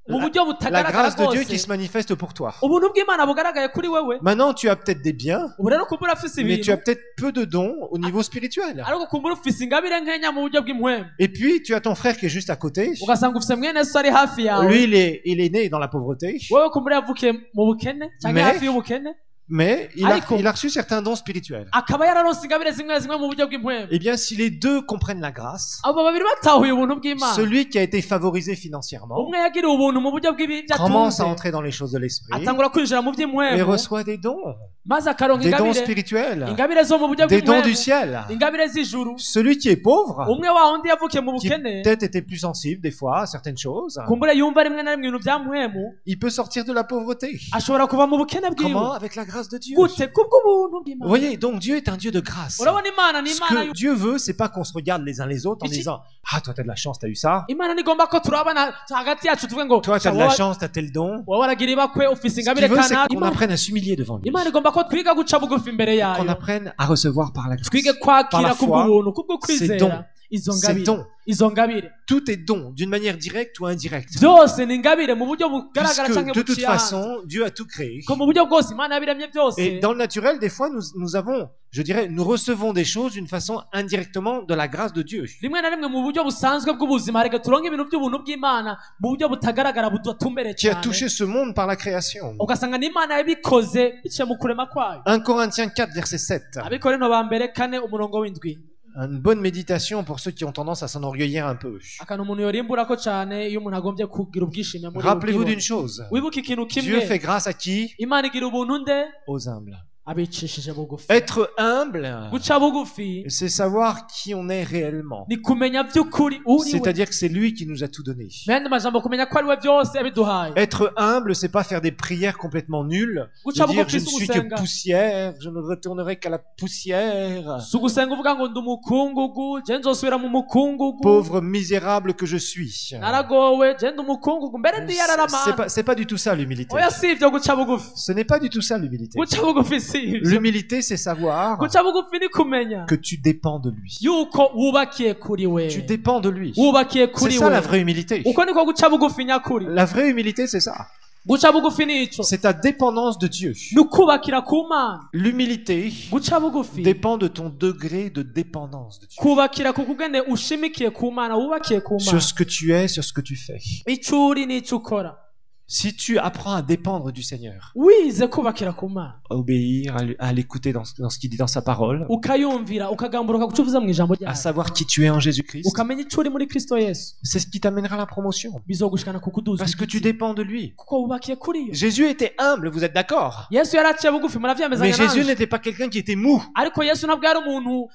mu buryo la butagaragara grâce de Dieu qui rwose se manifeste pour toi. ubuntu bw'imana bugaragaye kuri wewe Maintenant, tu as peut-être des biens, ubu rero kumbura ufise mais tu as ibintu peut-être peu de dons au niveau spirituel. ariko kumbura ufise ingabire nkenya mu buryo bw'impwemu Et puis, tu as ton frère qui est juste à côté. ugasanga ufise mwene so ari hafi yawe Lui, il est né dans la pauvreté, wewe kumbura yavukiye mu bukene cyangwa Mais- hafi y'ubukene mais Ariko- il a reçu certains dons spirituels. akaba yararonse ingabire zimwe zimwe mu buryo bw'impwemu Eh bien, si les deux comprennent la grâce, abo babiri batahuye ubuntu bw'imana celui qui a été favorisé financièrement umwe yagiriwe ubuntu mu buryo commence bw'ibyatunze à entrer dans les choses de l'esprit atangura kwinjira mu et by'impwemu reçoit des dons, maze akaronka des dons ingabire spirituels, ingabire zo mu buryo des dons du bw'impwemu ciel. ingabire z'ijuru Celui qui est pauvre, umwe wa wundi yavukiye mu qui bukene peut-être était plus sensible des fois à certaines choses, kumbure yumva rimwe na rimwe ibintu bya mpwemu il peut sortir de la pauvreté. ashobora kuva mu bukene Comment? bwiwe Avec la grâce de Dieu. gute kubw'ubuntu Vous bw'imana voyez, donc Dieu est un Dieu de grâce. urabona imana ni Ce imana que Dieu veut, c'est pas qu'on se regarde les uns les autres en Ici- disant ah toi t'as de la chance, t'as eu ça. imana nigomba ko turabana hagati yacu tuvuge ngo Toi t'as de la chance, t'as tel don. wowe waragira ibakwe ufise Ce ingabire qu'il veut, c'est kanaka qu'on apprenne à s'humilier devant lui, imana igomba ko twiga guca bugufi imbere qu'on yayo apprenne à recevoir par la grâce. twige Par kwakira la foi, kubw'ubuntu kubwo c'est don. kwizera izo C'est ngabire don. izo ngabire Tout est don, d'une manière directe ou indirecte. byose ni ingabire mu buryo bugaragara Puisque cyangwa de toute buciye hanze façon, Dieu a tout créé. ko mu buryo bwose imana yabiremye byose Et dans le naturel, des fois, nous avons, je dirais, nous recevons des choses d'une façon indirectement de la grâce de Dieu. rimwe na rimwe mu buryo busanzwe bw'ubuzima reka turonke ibintu by'ubuntu bw'imana mu buryo butagaragara budatumbereye Qui a cyane touché ce monde par la création. ugasanga n'imana yabikoze biciye mu kurema kwayo 1 Corinthiens 4, verset 7. abikorino ba mbere kane umurongo w'indwi Une bonne méditation pour ceux qui ont tendance à s'enorgueillir un peu. akantu umuntu yorimburako cyane iyo umuntu agombye kugira ubwishime muri Rappelez-vous ubwibone. d'une chose. wibuke ikintu Dieu kimwe fait grâce à qui? imana igira ubuntu nde Aux humbles. abicishije bugufi Être humble, guca bugufi c'est savoir qui on est réellement. ni kumenya by'ukuri uri we C'est-à-dire que c'est lui qui nous a tout donné. mende majambo kumenya ko ari we byose yabiduhaye Être humble, c'est pas faire des prières complètement nulles. guca De dire bugufi je ne si suis que ugusenga poussière, je ne retournerai qu'à la poussière. si ugusenga uvuga ngo ndi umukungugu je nzosubira mu mukungugu Pauvre misérable que je suis. naragowe je ndi umukungugu mbere ndi C'est yararamana pas, c'est pas du tout ça l'humilité. oya si ibyo guca bugufi Ce n'est pas du tout ça l'humilité. guca bugufi si ibyo L'humilité, c'est savoir guca bugufi ni kumenya que tu dépends de lui. yuko wubakiye kuri we Tu dépends de lui. wubakiye C'est kuri ça la we vraie humilité. uko niko guca bugufi nyakuri La vraie humilité, c'est ça. guca bugufi ni ico C'est ta dépendance de Dieu. ni ukubakira ku mana L'humilité guca bugufi dépend de ton degré de dépendance de Dieu. kubakira ku kugene ushimikiye ku mana wubakiye ku mana Sur ce que tu es, sur ce que tu fais. ico uri n'ico ukora Si tu apprends à dépendre du Seigneur, wize kubakira ku mana à obéir, à l'écouter dans ce qu'il dit dans sa parole, ukayumvira ukagamburuka guca uvuza mu ijambo à ryayo savoir qui tu es en Jésus-Christ, ukamenya ico uri muri kristo yesu c'est ce qui t'amènera à la promotion. bizogushikana ku kuduza Parce que tu dépends de lui. kuko wubakiye kuri yo Jésus était humble, vous êtes d'accord? yesu yaraciye bugufi Mais muravyemezanya Jésus nanje n'était pas quelqu'un qui était mou. ariko yesu ntabwo yari umuntu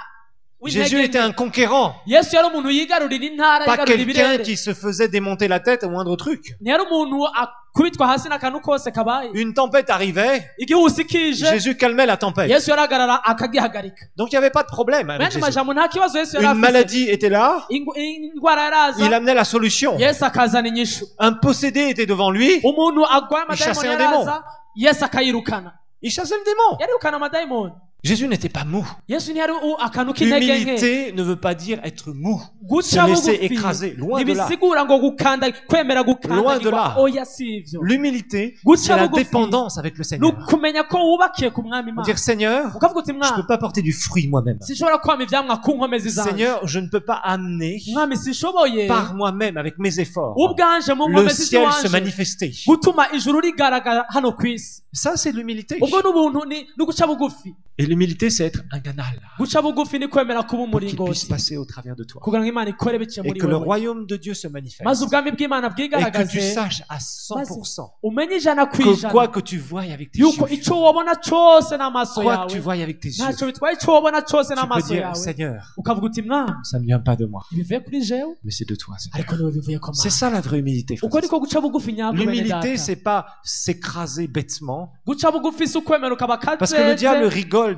Jésus était un conquérant. yesu yari umuntu yigarurira intara Pas yigarurira quelqu'un ibirere qui se faisait démonter la tête au moindre truc. ntiyari umuntu akubitwa hasi n'akantu kose kabaye Une tempête arrivait, igihusi kije Jésus calmait la tempête. yesu yarahagarara akagihagarika Donc il n'y avait pas de problème avec mende Jésus. majambo nta kibazo yesu yari Une afise maladie était là, indwara yaraza il amenait la solution. yesu akazana inyishu Un possédé était devant lui, umuntu agwaye amadayimoni chassait un yaraza yesu akayirukana il chassait le démon. yarirukana amadayimoni Jésus n'était pas mou. yesu ntiyari akantu k'intege nke L'humilité ne veut pas dire être mou. guca Se laisser bugufi écraser, loin de là. ntibisigura ngo gukanda kwemera Loin de gukandagirwa là. oya si ivyo L'humilité, Guca c'est la bugufi. dépendance avec le ni Seigneur. ukumenya ko wubakiye ku mwami imana Dire Seigneur, ukavuga uti je mwami peux pas porter du fruit moi-même. sinshobora kwama ivyamwa ku nkomezi zanje Seigneur, je ne peux pas amener mwami sinshoboye par moi-même avec mes efforts ubwanje mu le nkomezi ciel se ziwanje manifester. gutuma ijuru rigaragara hano ku isi Ça, c'est l'humilité. ubwo n'ubuntu ni guca bugufi Et l'humilité, c'est être un canal guca bugufi ni kwemera kuba pour qu'il puisse umuringoti passer au travers de toi. kugira ngo imana ikore biciye Et muri que le wewe royaume de Dieu se manifeste. maze ubwami bw'imana Et que tu bwigaragaze saches à 100% umenye ijana ku que quoi ijana que tu vois avec tes yuko yeux, ico wabona cose n'amaso quoi yawe que tu vois avec tes yeux, ntacyo bitwaye ico wabona cose tu peux n'amaso dire yawe Seigneur, ukavuga uti mwami ça ne vient pas de moi, ibivuye kuri jewe mais c'est de toi. Seigneur. ariko niwe bivuye ko C'est mana ça la vraie humilité. frères uko et niko guca bugufi sœurs. nyako bene L'humilité, data c'est pas s'écraser bêtement. guca bugufi si ukwemera ukaba Parce que le diable kazeze rigole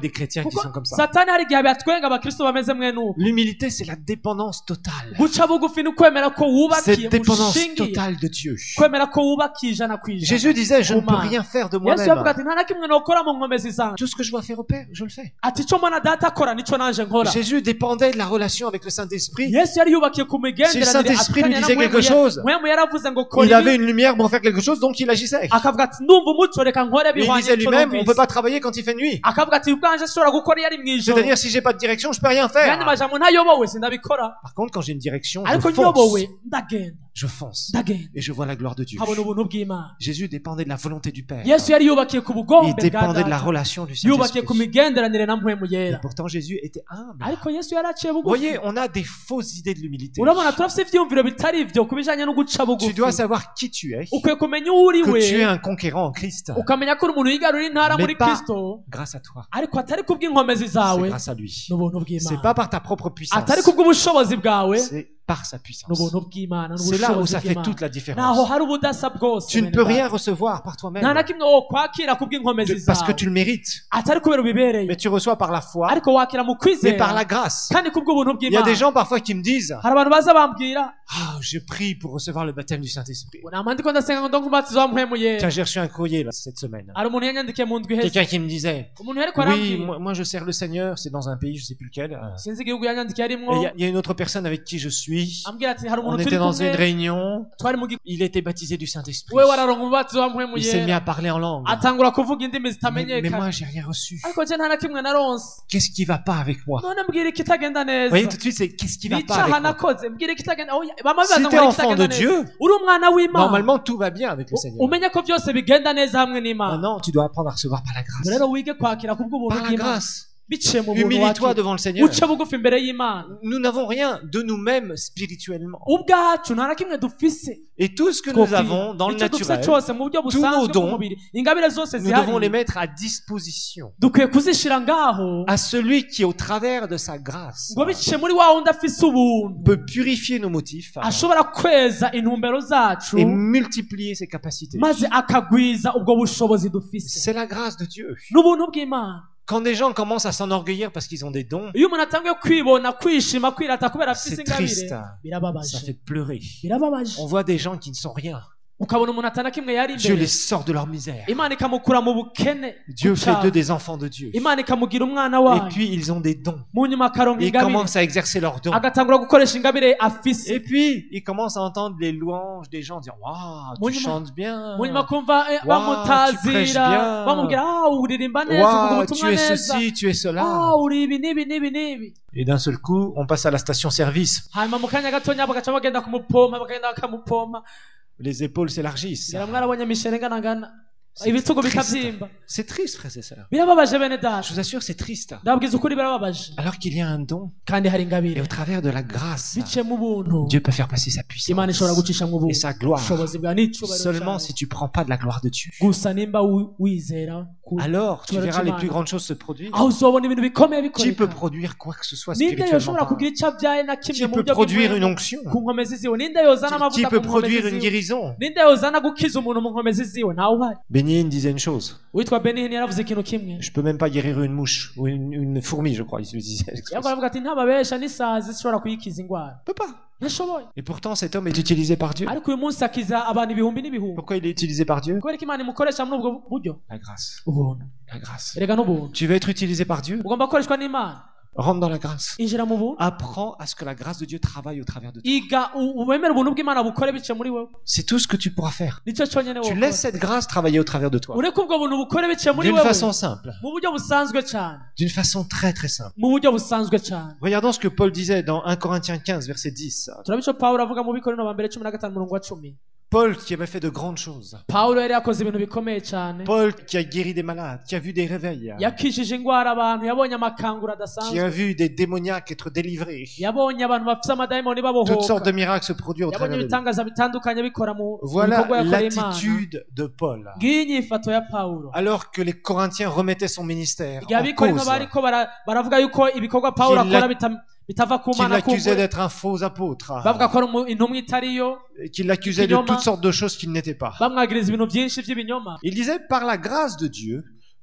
des chrétiens qui kuko sont comme ça. satani hari igihe byatwenga abakristo bameze mwene uko L'humilité, c'est la dépendance totale. guca bugufi ni ukwemera ko wubakiye Cette dépendance mushingiye totale de Dieu. kwemera ko wubakiye ijana ku ijana. Jésus disait, je ne peux Kumana. rien faire de Yesu yavuga moi-même. ati nta na kimwe nokora mu nkomezi zanjye. Tout ce que je dois faire au Père, je le fais. Ati icyo mbona data akora nicyo nanje nkora. Jésus dépendait de la relation avec le Saint-Esprit. Yesu yari yubakiye ku Si le Saint-Esprit lui migenderanire disait quelque chose, mwemu yaravuze ngo kora il ibi avait une lumière pour faire quelque chose, donc il agissait. akavuga ati ndumva umuco reka nkore Mais il bihwanye disait n'icyo lui-même, on ne peut numvise. pas travailler quand il fait nuit. Akavuga ati ubwanje sinshobora gukora iyo ari mu ijoro. C'est-à-dire, si j'ai pas de direction, je peux rien Yandi faire. majambo ntayobowe sindabikora Par contre, quand j'ai une direction, ariko je nyobowe fonce. ndagenda Je fonce. ndagenda Et je vois la gloire de Dieu. nkabona ubuntu bw'Imana. Jésus dépendait de la volonté du Père. Yesu yari yubakiye ku Il bugombe bwa dépendait de la data relation du yubakiye ku Saint-Esprit. migenderanire na mpwemu Et yera. pourtant, Jésus était humble. ariko Yesu yari aciye Vous bugufi. voyez, on a des fausses idées de l'humilité. urabona turafite ivyiyumviro bitari ivyo ku bijanye no guca Tu bugufi. dois savoir qui tu es, ukwiye kumenya uwo uri que tu es we un conquérant en Christ. ukamenya ko uri umuntu yigarurira intara Mais muri pas kristo grâce à toi. ariko atari kubw'inkomezi C'est zawe grâce à lui. n'ubuntu C'est bw'Imana, pas par ta propre puissance. atari kubw'ubushobozi bwawe C'est par sa puissance. n'ubuntu bw'Imana C'est là où n'ubushobozi ça fait toute bw'Imana. la naho différence. hari ubudasa bwose Tu ne bene peux data. rien recevoir par toi-même nta na kimwe wokwakira kubw'inkomezi parce que zawe tu le mérites. atari kubera ubibereye Mais tu reçois par la foi ariko wakira mu et par la kwizera grâce. kandi kubw'ubuntu Il y a des bw'Imana. gens parfois qui me disent hari abantu baza bambwira ah, je prie pour recevoir le baptême du Saint-Esprit. nama ndiko ndasenga ngo ndonke umubatizo wa mpwemu Tiens, yera. j'ai reçu un courrier là, cette semaine. hari umuntu yanyandikiye mu ndwi iheze Quelqu'un qui me disait umuntu yariko oui, arambwira moi je sers le Seigneur, c'est dans un pays, je sais plus lequel. sinzi igihugu yanyandikiye Et arimwo il y a une autre personne avec qui je suis. ambwira ati hari On umuntu était turi dans une kumwe réunion. twari mu Il était baptisé du Saint-Esprit. we wararonka umubatizo wa mpwemu Il s'est mis yera à parler en langue. atangura kuvuga indimi Mais zitamenyekana moi, j'ai rien reçu. ariko je nta na kimwe naronse. Qu'est-ce qui va pas avec moi? none mbwira ikitagenda Vous voyez, neza tout de suite, c'est qu'est-ce qui va pas n'icaha avec moi? nakoze mbwira ikitagenda oya bama Si bibaza t'es ngo enfant de ikitagenda neza Dieu, uri umwana w'Imana normalement tout va bien avec le Seigneur. umenye ko byose bigenda neza hamwe n'Imana. Maintenant, tu dois apprendre à recevoir par la grâce. rero wige kwakira kubw'ubuntu Par la bw'Imana grâce. biciye mu buntu Humilie-toi wakira devant le Seigneur. uce bugufi imbere y'Imana. Nous n'avons rien de nous-mêmes spirituellement. ubwacu nta na kimwe dufise Et tout ce que nous avons dans le icyo dufise naturel, cyose mu buryo nos busanzwe dons, bw'umubiri ingabire zose nous devons les zihari mettre à disposition dukwiye kuzishira ngaho à celui qui, au travers de sa grâce, ngo biciye muri wa wundi afise ubuntu peut purifier nos motifs ashobora kweza intumbero zacu et multiplier ses capacités. maze akagwiza ubwo bushobozi dufise. C'est la grâce de Dieu. n'ubuntu bw'Imana. Quand des gens commencent à s'enorgueillir parce qu'ils ont des dons, iyo umuntu atangiye kwibona kwishima kwirata kubera afise c'est ingabire triste. Ça birababaje fait pleurer. birababaje On voit des gens qui ne sont rien. ukabona umuntu atana kimwe yari Dieu les imbere sort de leur misère. Imana ikamukura mu bukene Dieu fait gucana. d'eux des enfants de Dieu. Imana ikamugira umwana Et wayo puis ils ont des dons. mu nyuma akaronka Ils ingabire commencent à exercer leurs dons. agatangura gukoresha ingabire afise Et puis ils commencent à entendre les louanges des gens dire waouh, tu Munyuma- chantes bien. mu nyuma kumva tu prêches bamutazira bien. bamubwira uririmba neza uvuga Waouh, ubutumwa tu es neza ceci, tu es cela. uri ibi n'ibi n'ibi n'ibi. Et d'un seul coup, on passe à la station-service. hanyuma mu kanya gatonya bagaca bagenda kumupompa bagenda bakamupompa Les épaules s'élargissent. ngira mwarabonye imishere nganangana C'est ibitugu triste. bikabyimba C'est triste, frères et sœurs. birababaje bene data Je vous assure, c'est triste. ndababwiza ukuri birababaje Alors qu'il y a un don, kandi hari et ingabire au travers de la grâce, biciye mu buntu Dieu peut faire passer sa Imana ishobora puissance gucisha mu et buntu sa gloire. ubushobozi bwa n'icubahiro Seulement cyawe. si tu prends pas de la gloire de Dieu. gusa nimba wizera ku- Alors, tu Icyubahiro verras les cy'Imana. plus grandes choses se produire. aho uzobona ibintu bikomeye Qui peut bikoreka produire quoi que ce soit ninde yoshobora spirituellement kugira icyo abyaye na kimwe Qui mu peut buryo produire bw'impuhwe une onction ku nkomezi ziwe ninde yozana Qui amavuta peut ku produire nkomezi une ziwe guérison ninde yozana gukiza umuntu mu nkomezi ziwe ntawe uhari. Bénin disait une chose. witwa benihini yaravuze ikintu kimwe Je peux même pas guérir une mouche ou une fourmi, je crois. Il se disait. yavuga aravuga ati ntababesha n'isazi zishobora kuyikiza indwara Je peux pas. ntashoboye Et pourtant, cet homme est utilisé par Dieu. ariko uyu munsi akiza abantu ibihumbi n'ibihumbi Pourquoi il est utilisé par Dieu? kubera ko Imana imukoresha muri ubwo buryo La grâce. ubuntu La grâce. erega n'ubuntu Tu veux être utilisé par Dieu? ugomba gukoreshwa n'Imana Rentre dans la grâce. injira mu buntu Apprends à ce que la grâce de Dieu travaille au travers de toi. iga wemere ubuntu bw'Imana bukore biciye muri wowe C'est tout ce que tu pourras faire. nicyo cyonyine Tu wokora laisses cette grâce travailler au travers de toi. ureke ubwo buntu bukore biciye muri D'une wowe façon simple. mu buryo busanzwe cyane D'une façon très très simple. mu buryo busanzwe cyane Regardons ce que Paul disait dans 1 Corinthiens 15, verset 10. turabe icyo pawulo avuga mu bikorino ba mbere 15 umurongo wa 10. Paul qui avait fait de grandes choses. pawulo yari yakoze ibintu bikomeye cyane Paul qui a guéri des malades, qui a vu des réveils, yakishije indwara abantu yabonye amakangura qui adasanzwe a vu des démoniaques être délivrés. yabonye abantu bafite amadayimoni Toutes sortes babohoka de miracles se produire au yabonye travers de lui. ibitangaza bitandukanye bikora mu Voilà bikorwa yakoreye Imana. l'attitude de Paul. ngiyi inyifato ya pawulo Alors que les Corinthiens remettaient son ministère igihe en abikorino cause, bariko baravuga yuko ibikorwa pawulo Qu'il akora bitava ku qu'il mana l'accusait kumbure d'être un faux apôtre, bavuga ko ari intumwa itariyo et qu'il l'accusait de Ikinyoma. toutes sortes de choses qu'il n'était pas. bamwagiriza ibintu byinshi by'ibinyoma Il disait, par la grâce de Dieu,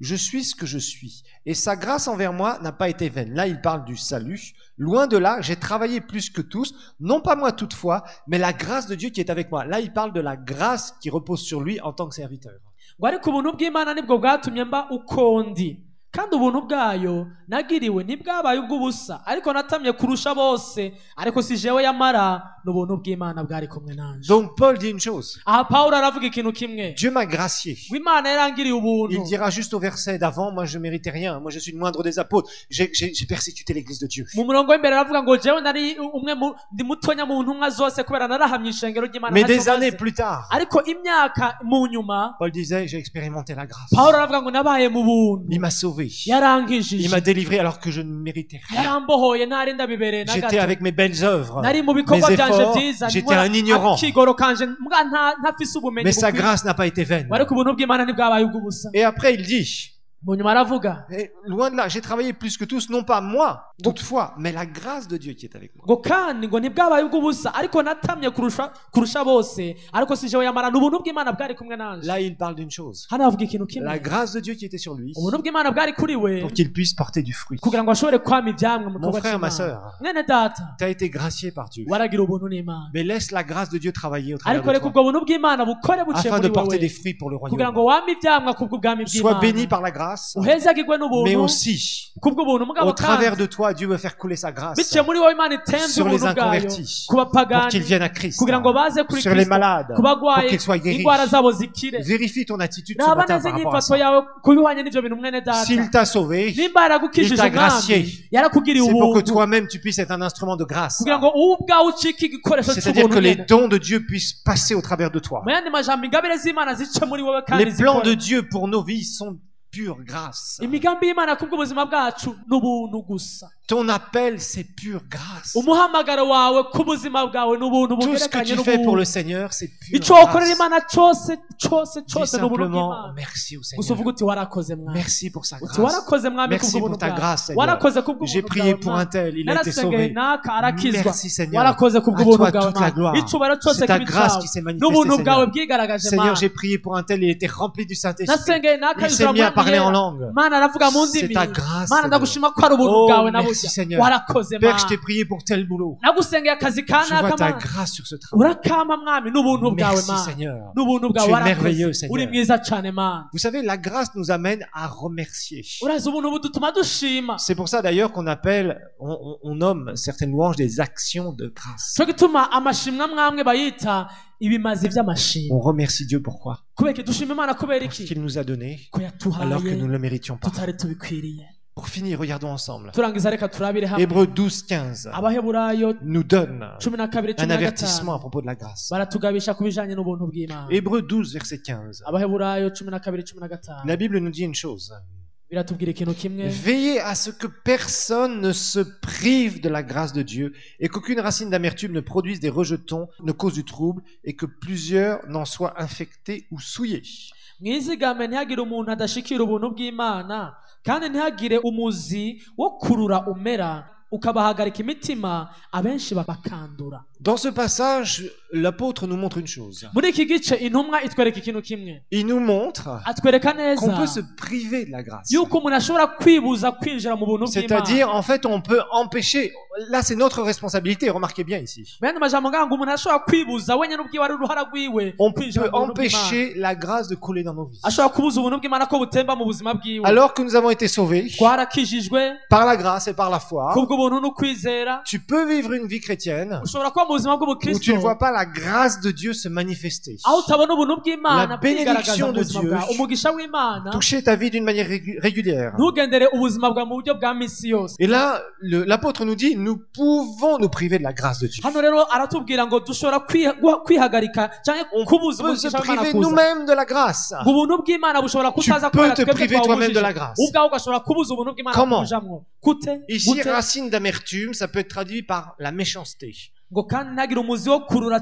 je suis ce que je suis. Et sa grâce envers moi n'a pas été vaine. Là, il parle du salut. Loin de là, j'ai travaillé plus que tous, non pas moi toutefois, mais la grâce de Dieu qui est avec moi. Là, il parle de la grâce qui repose sur lui en tant que serviteur. ngo ariko ubuntu bw'Imana nibwo bwatumye mba uko ndi kandi ubuntu bwayo nagiriwe ntibwabaye ubw'ubusa ariko natamye kurusha bose ariko si jewe yamara n'ubuntu bw'Imana bwari kumwe nanje. Donc Paul dit une chose. aha Pawulo aravuga ikintu kimwe Dieu m'a gracié. ngo Imana yarangiriye ubuntu. Il dira juste au verset d'avant, moi je méritais rien, moi je suis le moindre des apôtres, j'ai persécuté l'église de Dieu. mu murongo w'imbere aravuga ngo jewe nari umwe ndi mutonya mu ntumwa zose kubera narahamye ishengero ry'Imana. Mais des années plus tard, ariko imyaka mu nyuma Paul disait, j'ai expérimenté la grâce. Pawulo aravuga ngo nabaye mu buntu. Il m'a sauvé. Il yarankijije m'a délivré alors que je ne méritais rien. yarambohoye ntari ndabibereye na J'étais gato. avec mes belles œuvres, nari mu mes bikorwa byanje efforts, byiza j'étais un ignorant. akigoro kanje mbwa ntafise ubumenyi Mais sa bukwiye. grâce n'a pas été vaine. ariko ubuntu bw'Imana ntibwabaye ubw'ubusa. Et après il dit, mu nyuma aravuga et loin de là, j'ai travaillé plus que tous, non pas moi, toutefois, mais la grâce de Dieu qui est avec moi. ngo kandi ngo ntibwabaye ubw'ubusa ariko natamye kurusha bose ariko si jewe yamara n'ubuntu bw'Imana bwari kumwe nanje. Là, il parle d'une chose. hano havuga ikintu La kimwe grâce de Dieu qui était sur lui ubuntu bw'Imana bwari kuri we pour qu'il puisse porter du fruit. kugira ngo ashobore kwama ivyamwa mu Mon gikorwa frère, ma cy'Imana. sœur, mwene data tu as été gracié par Dieu. waragira ubuntu n'Imana Mais laisse la grâce de Dieu travailler au travers ariko de reka toi ubwo buntu bw'Imana bukore buciye afin de muri porter des wewe fruits pour le kugira royaume. ngo wame ivyamwa kubw'ubwami Sois béni bw'Imana par la grâce, uhezagirwe mais n'ubuntu aussi kubw'ubuntu mugabo au travers kandi de toi, Dieu veut faire couler sa grâce biciye muri wowe Imana itembe sur les ubuntu bwayo inconvertis ku pour qu'ils bapagani viennent à Christ, kugira ngo baze kuri sur les Kristo malades ku pour bagwaye qu'ils soient guéris. indwara zabo zikire. Vérifie ton attitude ce naba matin neza par rapport à inyifato ça. yawe kubihwanye n'ivyo bintu mwene data. S'il t'a sauvé, nimba il yaragukijije t'a gracié. umwami yarakugiriye C'est pour que ubuntu toi-même tu puisses être un instrument de grâce. kugira ngo wowe ubwawe ucike igikoresho C'est-à-dire que c'ubuntu les nyene. dons de Dieu puissent passer au travers de toi. mu yandi majambo ingabire z'Imana zice muri wowe kandi Les plans de zikore. Dieu pour nos vies sont pure grâce. imigambi y'Imana kubw'ubuzima bwacu n'ubuntu gusa. Ton appel, c'est pure grâce. umuhamagaro wawe kubuzima bwawe n'ubuntu Tout ce que bugerekanye tu fais pour le n'ubuntu. Seigneur, c'est pure ico wokorera grâce. Imana cose Dis n'ubuntu simplement bw'Imana. merci au gusa Seigneur. uvuga uti warakoze mwami, Merci pour sa uti grâce. warakoze mwami Merci kubw'ubuntu pour ta bwawe, grâce, Seigneur. warakoze kubw'ubuntu J'ai prié bwawe, pour mwami. un tel, il a été narasengeye sauvé. naka arakizwa, Merci Seigneur. warakoze À kubw'ubuntu toi bwawe toute la mwami. gloire. icubahiro cose C'est ta kibi grâce cawe qui s'est manifestée, n'ubuntu bwawe Seigneur. bwigaragaje Seigneur, mwami. j'ai prié pour un tel, il était rempli du Saint-Esprit. nasengeye naka Il s'est mis à parler en langue. mana aravuga mu C'est ndimi. ta grâce, mana Seigneur. ndagushima ko ari ubuntu Oh, bwawe merci, naburya Seigneur. warakoze Père, je mwami. t'ai prié pour tel boulot. nagusengeye akazi Je vois kanaka ta mana grâce sur ce travail. urakama mwami n'ubuntu bwawe Merci mana Seigneur. n'ubuntu Tu bwawe es warakoze merveilleux, Seigneur. uri mwiza cane mana. Vous savez, la grâce nous amène à remercier. urazi ubuntu budutuma dushima. C'est pour ça d'ailleurs qu'on appelle, on nomme certaines louanges des actions de grâce. co gituma amashimwe amwamwe bayita ibimazi vy'amashimwe. On remercie Dieu pourquoi? kubera iki dushima Imana kubera Parce iki qu'il nous a donné ko alors que nous yatuhaye ne le méritions pas. tutari tubikwiriye. Pour finir, regardons ensemble. turangiza reka turabire hamwe. Hébreux 12:15 abaheburayo nous donne 12 un avertissement à propos de la grâce. baratugabisha ku bijanye n'ubuntu bw'Imana. Hébreux 12, verset 15. abaheburayo 12:15 La Bible nous dit une chose. biratubwira ikintu kimwe. Veillez à ce que personne ne se prive de la grâce de Dieu et qu'aucune racine d'amertume ne produise des rejetons, ne cause du trouble et que plusieurs n'en soient infectés ou souillés. mwizigame ntihagire umuntu adashikira ubuntu bw'Imana kandi ntihagire umuzi wo kurura umera ukabahagarika imitima abenshi bakandura. Dans ce passage, l'apôtre nous montre une chose. muri iki gice intumwa itwereka ikintu kimwe. Il nous montre atwereka qu'on peut neza se priver de la grâce. yuko umuntu ashobora kwibuza kwinjira mu buntu C'est-à-dire, bw'Imana. en fait, on peut empêcher. Là, c'est notre responsabilité. Remarquez bien ici. bene amajambo ngaha ngo umuntu ashobora kwibuza wenyine ubwiwe ari uruhara rwiwe On kwinjira peut mu buntu bw'Imana. empêcher la grâce de couler dans nos vies. ashobora kubuza ubuntu bw'Imana ko butemba mu buzima bwiwe. Alors que nous avons été sauvés twarakijijwe par la grâce et par la foi, kubw'ubuntu n'ukwizera. tu peux vivre une vie chrétienne ushobora kuba mu buzima où tu bw'ubukristo ne vois pas la grâce de Dieu se manifester. aho utabona ubuntu bw'Imana La bwigaragaza bénédiction mu de buzima Dieu bwawe. umugisha w'Imana Toucher ta vie d'une manière régulière. ntugendere ubuzima bwawe mu buryo bwa misi yose. Et là, l'apôtre nous dit, nous pouvons nous priver de la grâce de Dieu. hano rero aratubwira ngo dushobora kwihagarika cyangwa kubuza On peut se umugisha w'Imana priver kuza. nous-mêmes de la grâce. ngo ubuntu bw'Imana bushobora Tu kutaza peux kubera te twebwe priver toi-même de la twawubujije. grâce. ubwawe ugashobora kubuza ubuntu bw'Imana Comment? kubujamwo. gute Ici, gute racine d'amertume, ça peut être traduit par la méchanceté. ngo kandi ntagire umuzi wo kurura cyangwa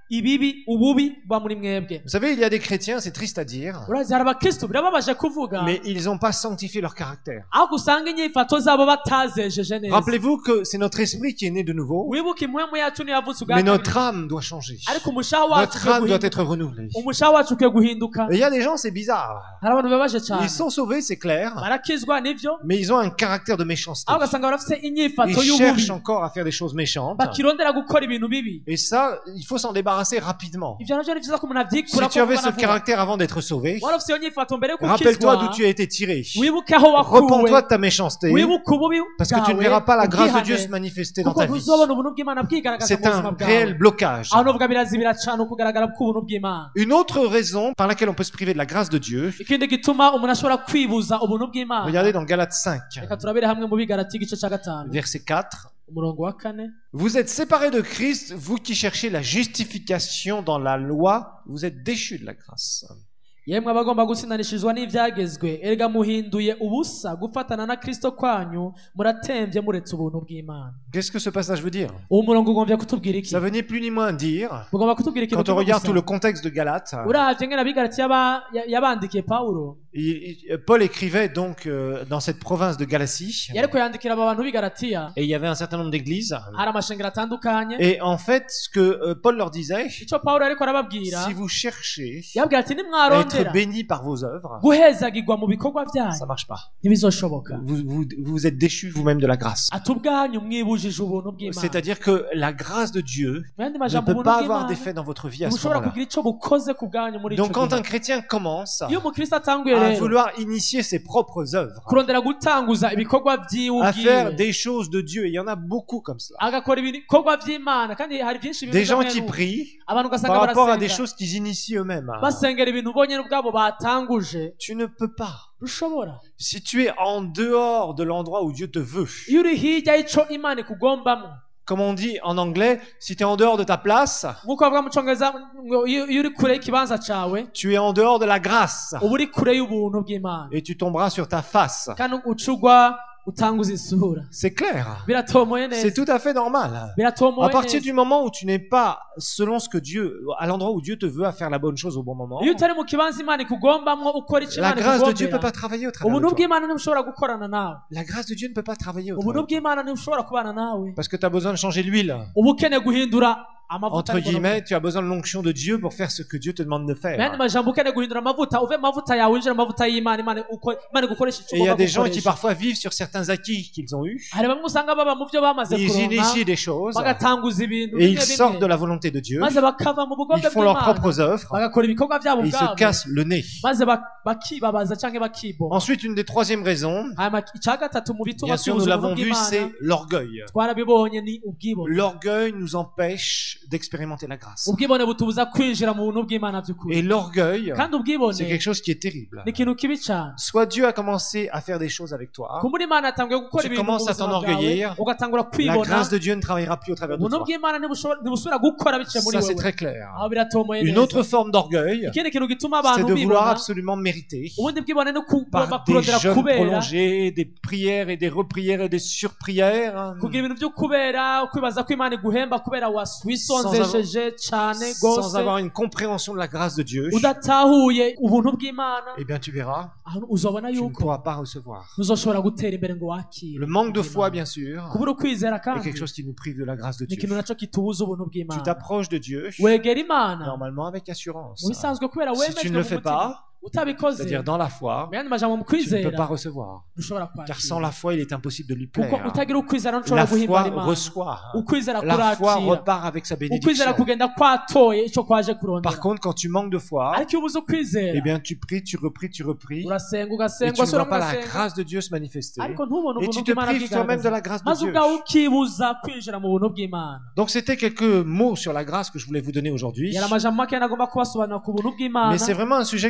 ububi buba muri mwebwe. Vous savez, il y a des chrétiens, c'est triste à dire, Urazi hari abakristo birababaje kuvuga mais ils n'ont pas sanctifié leur caractère. aho usanga inyifato zabo batazejeje neza. Rappelez-vous que c'est notre esprit qui est né de nouveau, Wibuke impwemu yacu niyo yavutse ubwa mais kabiri. notre âme doit changer. Ariko umushaha wacu Notre âme doit être renouvelée. umushaha wacu ukwiye guhinduka. Et il y a des gens, c'est bizarre. Hari abantu babaje cyane. Ils sont sauvés, c'est clair, Barakizwa nivyo, mais ils ont un caractère de méchanceté. aho ugasanga barafite inyifato Ils y'ububi. cherchent encore à faire des choses méchantes. Bakirondera gukora ibintu bibi. Et ça, il faut s'en débarrasser rapidement. Ivyo navyo ni vyiza ko umuntu Si avyikura tu avais ce caractère avant d'être sauvé, wari ufite iyo nyifato mbere yo rappelle-toi d'où gukizwa. tu as été tiré. Wibuke aho Repends-toi wakuwe. de ta méchanceté, Wibuke ububi parce que tu ne bwawe, verras pas la grâce de Dieu se ubwihane. manifester dans Kuko ta vie. ntuzobona ubuntu bw'Imana bwigaragaza C'est mu buzima un bwawe. réel blocage. Aho novuga birazibira cane ukugaragara k'ubuntu bw'Imana. Une autre raison par laquelle on peut se priver de la grâce de Dieu, Ikindi gituma umuntu ashobora kwibuza ubuntu bw'Imana. regardez dans Galates 5, Reka turabire hamwe mu Bigalati igice ca 5 verset 4. umurongo wa 4. Vous êtes séparés de Christ, vous qui cherchez la justification dans la loi, vous êtes déchus de la grâce. Yemwe abagomba gutsindanishizwa n'ivyagezwe, erega muhinduye ubusa gufatana na Kristo kwanyu, muratemvye muretse ubuntu bw'Imana. Qu'est-ce que ce passage veut dire? Uwo murongo ugomvye kutubwira iki? Ça veut ni plus ni moins dire, Ugomba kutubwira ikintu quand on kimwe regarde gusa. tout le contexte de Galates, Uravye ngene Abigalati yabandikiye Pawulo, Paul écrivait donc dans cette province de Galatie, yariko yandikira aba bantu b'i Galatiya, et il y avait un certain nombre d'églises. hari amashengero atandukanye. Et en fait, ce que Paul leur disait, Ico Pawulo yariko arababwira, si vous cherchez yabwira ati à être nimwarondera bénis par vos œuvres, guhezagirwa mu bikorwa ça vyanyu marche pas. ntibizoshoboka. Vous êtes déchus vous-même de la grâce. Ati ubwanyu mwibujije ubuntu bw'Imana. C'est-à-dire que la grâce de Dieu Mu yandi ne majambo peut ubuntu pas avoir bw'Imana d'effet dans votre vie à ce ntibushobora moment-là. kugira ico bukoze ku bwanyu muri ico Donc quand un gihe. chrétien commence Iyo umukristo atanguye à rero vouloir initier ses propres œuvres, kurondera gutanguza ibikorwa vyiwe à faire ubwiwe, des choses de Dieu, et il y en a beaucoup comme cela. agakora ibikorwa vy'Imana, kandi hari vyinshi Des gens qui bimeze prient abantu ugasanga par rapport à des barasenga choses qu'ils initient eux-mêmes. basengera ibintu bonyene ubwabo batanguje. Tu ne peux pas. Rushobora Si tu es en dehors de l'endroit où Dieu te veut, iyo uri hirya y'ico Imana ikugombamo, comme on dit en anglais, si tu es en dehors de ta place, nk'uko bavuga mu Congereza ngo iyo uri kure y'ikibanza cawe tu es en dehors de la grâce uba uri kure y'ubuntu bw'Imana, et tu tomberas sur ta face. kandi ucugwa utanguza isura. C'est clair. Biratomoye C'est neza, tout à fait normal. biratomoye À partir neza. du moment où tu n'es pas selon ce que Dieu, à l'endroit où Dieu te veut à faire la bonne chose au bon moment, Iyo utari mu kibanza Imana ikugombamwo ukora ico la Imana grâce de Dieu ne peut ikugombera, pas travailler au travers ubuntu de toi. bw'Imana ntibushobora gukorana nawe. La grâce de Dieu ne peut pas travailler au Ubuntu travers de toi. bw'Imana ntibushobora kubana nawe. Parce que tu as besoin de changer l'huile. Uba ukeneye guhindura amavuta Entre ariko guillemets, tu as besoin de l'onction de Dieu pour faire ce que Dieu te demande de mu yandi faire. majambo ukeneye guhindura amavuta, uve mu mavuta yawe winjira mu mavuta y'Imana, Imana igukoresha ico Et il y a ugomba des gens qui gukoresha. parfois vivent sur certains acquis qu'ils ont eus. Hari bamwe usanga baba mu vyo bamaze Ils kuronka, initient des choses bagatanguza ibintu et bimwe ils sortent de bimwe, la volonté de Dieu. maze bakava mu bugombe Ils font leurs bw'Imana, propres œuvres bagakora ibikorwa vyabo et ils se ubwabo, cassent le nez. maze bakibabaza canke bakibona. Ensuite, une des troisièmes raisons, Hanyuma ica gatatu mu bituma bien sûr, nous twibuza l'avons ubuntu vu, bw'Imana, c'est l'orgueil. twarabibonye ni ubwibone. L'orgueil nous empêche d'expérimenter la grâce. Ubwibone butubuza kwinjira mu buntu bw'Imana by'ukuri, Et l'orgueil, kandi ubwibone c'est quelque chose qui est terrible. ni ikintu kibi cane. Soit Dieu a commencé à faire des choses avec toi, kumbura Imana yatanguye gukora Tu ibintu mu commences à buzima t'enorgueillir. bwawe, ugatangura la kwibona, grâce de Dieu ne travaillera plus au travers de ubuntu toi. bw'Imana ntibusubira gukora biciye muri Ça, c'est wewe. très clair. Aho biratomoye Une neza. autre forme d'orgueil, Ikindi kintu gituma c'est abantu de vouloir bibona, absolument mériter ubundi bwibone no par des kurondera jeûnes kubera, prolongés, des prières et des reprières et des surprières, kugira ibintu byo kubera, kwibaza ko Imana iguhemba kubera wisonzesheje cane sans gose, avoir une compréhension de la grâce de Dieu. udatahuye ubuntu bw'Imana, Eh bien, tu verras, aho uzobona tu ne yuko pourras pas recevoir. ntuzoshobora gutera imbere ngo wakire. Le manque de foi, bien sûr, kubura ukwizera est kandi quelque chose qui nous prive de la grâce de ni ikintu Dieu. naco kitubuza ubuntu Tu bw'Imana. t'approches de Dieu, Wegera Imana normalement avec assurance. mu bisanzwe kubera Si wemejwe tu ne mu le fais mutima, pas, utabikoze, c'est-à-dire dans la foi, mu yandi majambo mu tu ne peux kwizera pas recevoir. ntushobora Car sans kwakira, la foi, il est impossible de lui kuko plaire. utagira ukwizera La ntushobora guhimbara foi Imana. reçoit. Ukwizera La foi kurakira, repart avec sa ukwizera bénédiction. kugenda kwatoye ico kwaje Par kurondera. contre, quand tu manques de foi, Ariko iyo ubuze ukwizera, eh bien, tu pries, tu repries, urasenga et ugasenga tu ne vois ugasubira pas la ugasenga, grâce de Dieu se manifester. ariko ntubone Et ubuntu tu te bw'Imana prives toi-même de bwigaragaza, la grâce de maze Dieu. ubwawe ukibuza kwinjira mu buntu bw'Imana. Donc, c'était quelques mots sur la grâce que je voulais vous donner aujourd'hui. Yari amajambo make nagomba kubasobanura ku buntu Mais bw'Imana, c'est vraiment un sujet qui est important.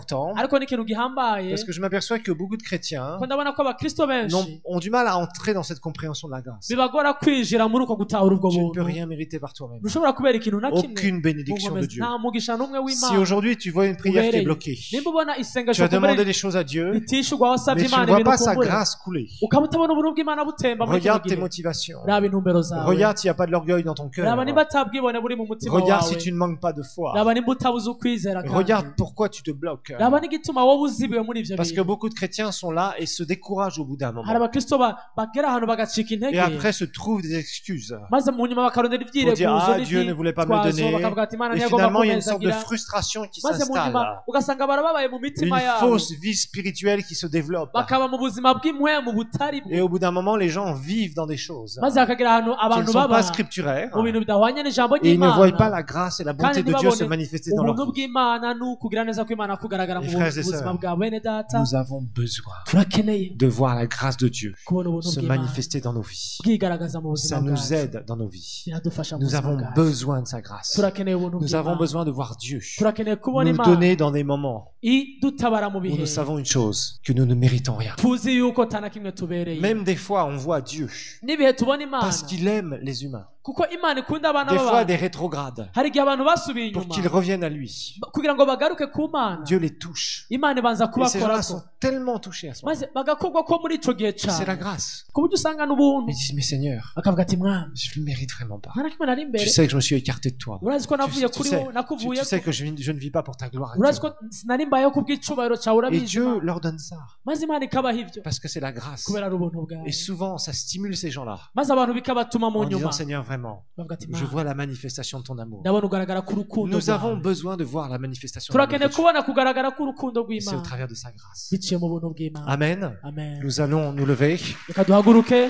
important ariko ni ikintu gihambaye parce que je m'aperçois que beaucoup de chrétiens ko ndabona ko abakristo benshi ont du mal à entrer dans cette compréhension de la grâce. bibagora kwinjira muri uko gutahura ubwo Tu ne peux buntu rien mériter par toi-même. ntushobora kubera ikintu na kimwe Aucune bénédiction de Dieu. nta mugisha n'umwe Si w'Imana aujourd'hui tu vois une prière qui est bloquée, nimba ubona tu isengesho as demandé des choses à Dieu, bitishurwa wasabye mais tu ne Imana vois ibintu pas sa kumbure grâce couler. ukaba utabona ubuntu bw'Imana butemba muri kino Regarde tes gihe motivations. raba intumbero zawe Regarde s'il n'y a pas de l'orgueil dans ton cœur. raba nimba atabwibone buri mu mutima Regarde wawe si tu ne manques pas de foi. raba nimba utabuze ukwizera kandi Regarde pourquoi tu te bloques. raba n'igituma wowe uzibiwe muri ivyo Parce que bintu beaucoup de chrétiens sont là et se découragent au bout d'un hari moment. abakristo bagera ahantu bagacika Et intege après se trouvent des excuses. maze mu nyuma bakarondera Pour dire, ivyireguzo ah, Dieu ne voulait pas me le n'ivyitwazo donner. bakavuga ati Imana Et ntiyagomba finalement, il y a une sorte de kumpezagira frustration qui maze mu nyuma s'installe. ugasanga barababaye mu Une mitima yabo fausse vie spirituelle qui se développe. bakaba mu buzima bw'impwemu butari Et bwo au bout d'un moment, les gens vivent dans des choses maze hakagira ahantu qui ne abantu sont baba pas scripturaires. mu bintu bidahwanye n'ijambo Et ils ne voient pas ry'Imana la grâce et la kandi bonté de Dieu se ntibabone manifester dans leur ubuntu vie. bw'Imana n'ukugira neza kw'Imana kugaragara mu Les frères et buzima sœurs, bwa bene data Nous avons besoin turakeneye de voir la grâce de Dieu kubona ubuntu se bw'Imana manifester dans nos vies. bwigaragaza mu buzima Ça nous bwacu aide dans nos vies. biradufasha mu Nous buzima avons bwacu besoin de sa grâce. turakeneye ubuntu Nous avons bw'Imana besoin de voir Dieu turakeneye kubona nous Imana donner dans des moments idutabara mu où bihe nous savons une chose, que nous ne méritons rien. tuzi yuko nta na kimwe tubereye Même des fois, on voit Dieu n'ibihe tubona Imana parce qu'il aime les humains. kuko Imana ikunda abana Des fois, b'abantu des rétrogrades hari igihe abantu basubiye pour inyuma qu'ils reviennent à lui. kugira ngo bagaruke ku Mana Dieu les touche. Imana ibanza Et ces gens-là kubakorako sont tellement touchés à ce moment. maze bagakorwa ko muri ico gihe C'est la cane grâce. ku buryo usanga n'ubuntu Ils disent, mais Seigneur, bakavuga ati Mwami je ne le mérite vraiment pas. nta na kimwe nari imbere Tu sais que je me suis écarté de toi. urazi ko navuye Tu kuri sais, wowe nakuvuye tu sais que je ne vis pas pour ta gloire. à urazi Dieu. ko sinari mbayeho kubw'icubahiro cawe Et urabizi Dieu Mana. leur donne ça maze Imana ikabaha ivyo parce que c'est la grâce. kubera ari ubuntu bwawe Et souvent, ça stimule ces gens-là maze abantu bikabatuma mu en nyuma disant, Seigneur, vraiment, bavuga ati je Mana vois la manifestation de ton amour. ndabona ugaragara k'urukundo Nous avons rwawe besoin de voir la manifestation de l'amour turakeneye de Dieu. kubona kugaragara k'urukundo Et c'est au rw'Imana travers de sa grâce. biciye mu buntu bw'Imana Amen. amen Nous allons nous lever. reka duhaguruke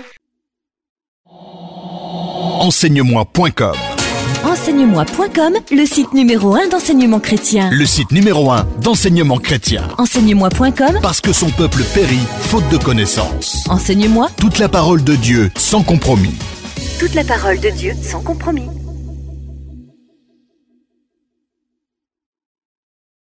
Enseigne-moi.com, Enseigne-moi.com, le site numéro 1 d'enseignement chrétien. le site numéro 1 d'enseignement chrétien. Enseigne-moi.com, Parce que son peuple périt faute de connaissance. enseigne-moi Toute la parole de Dieu sans compromis. toute la parole de Dieu sans compromis.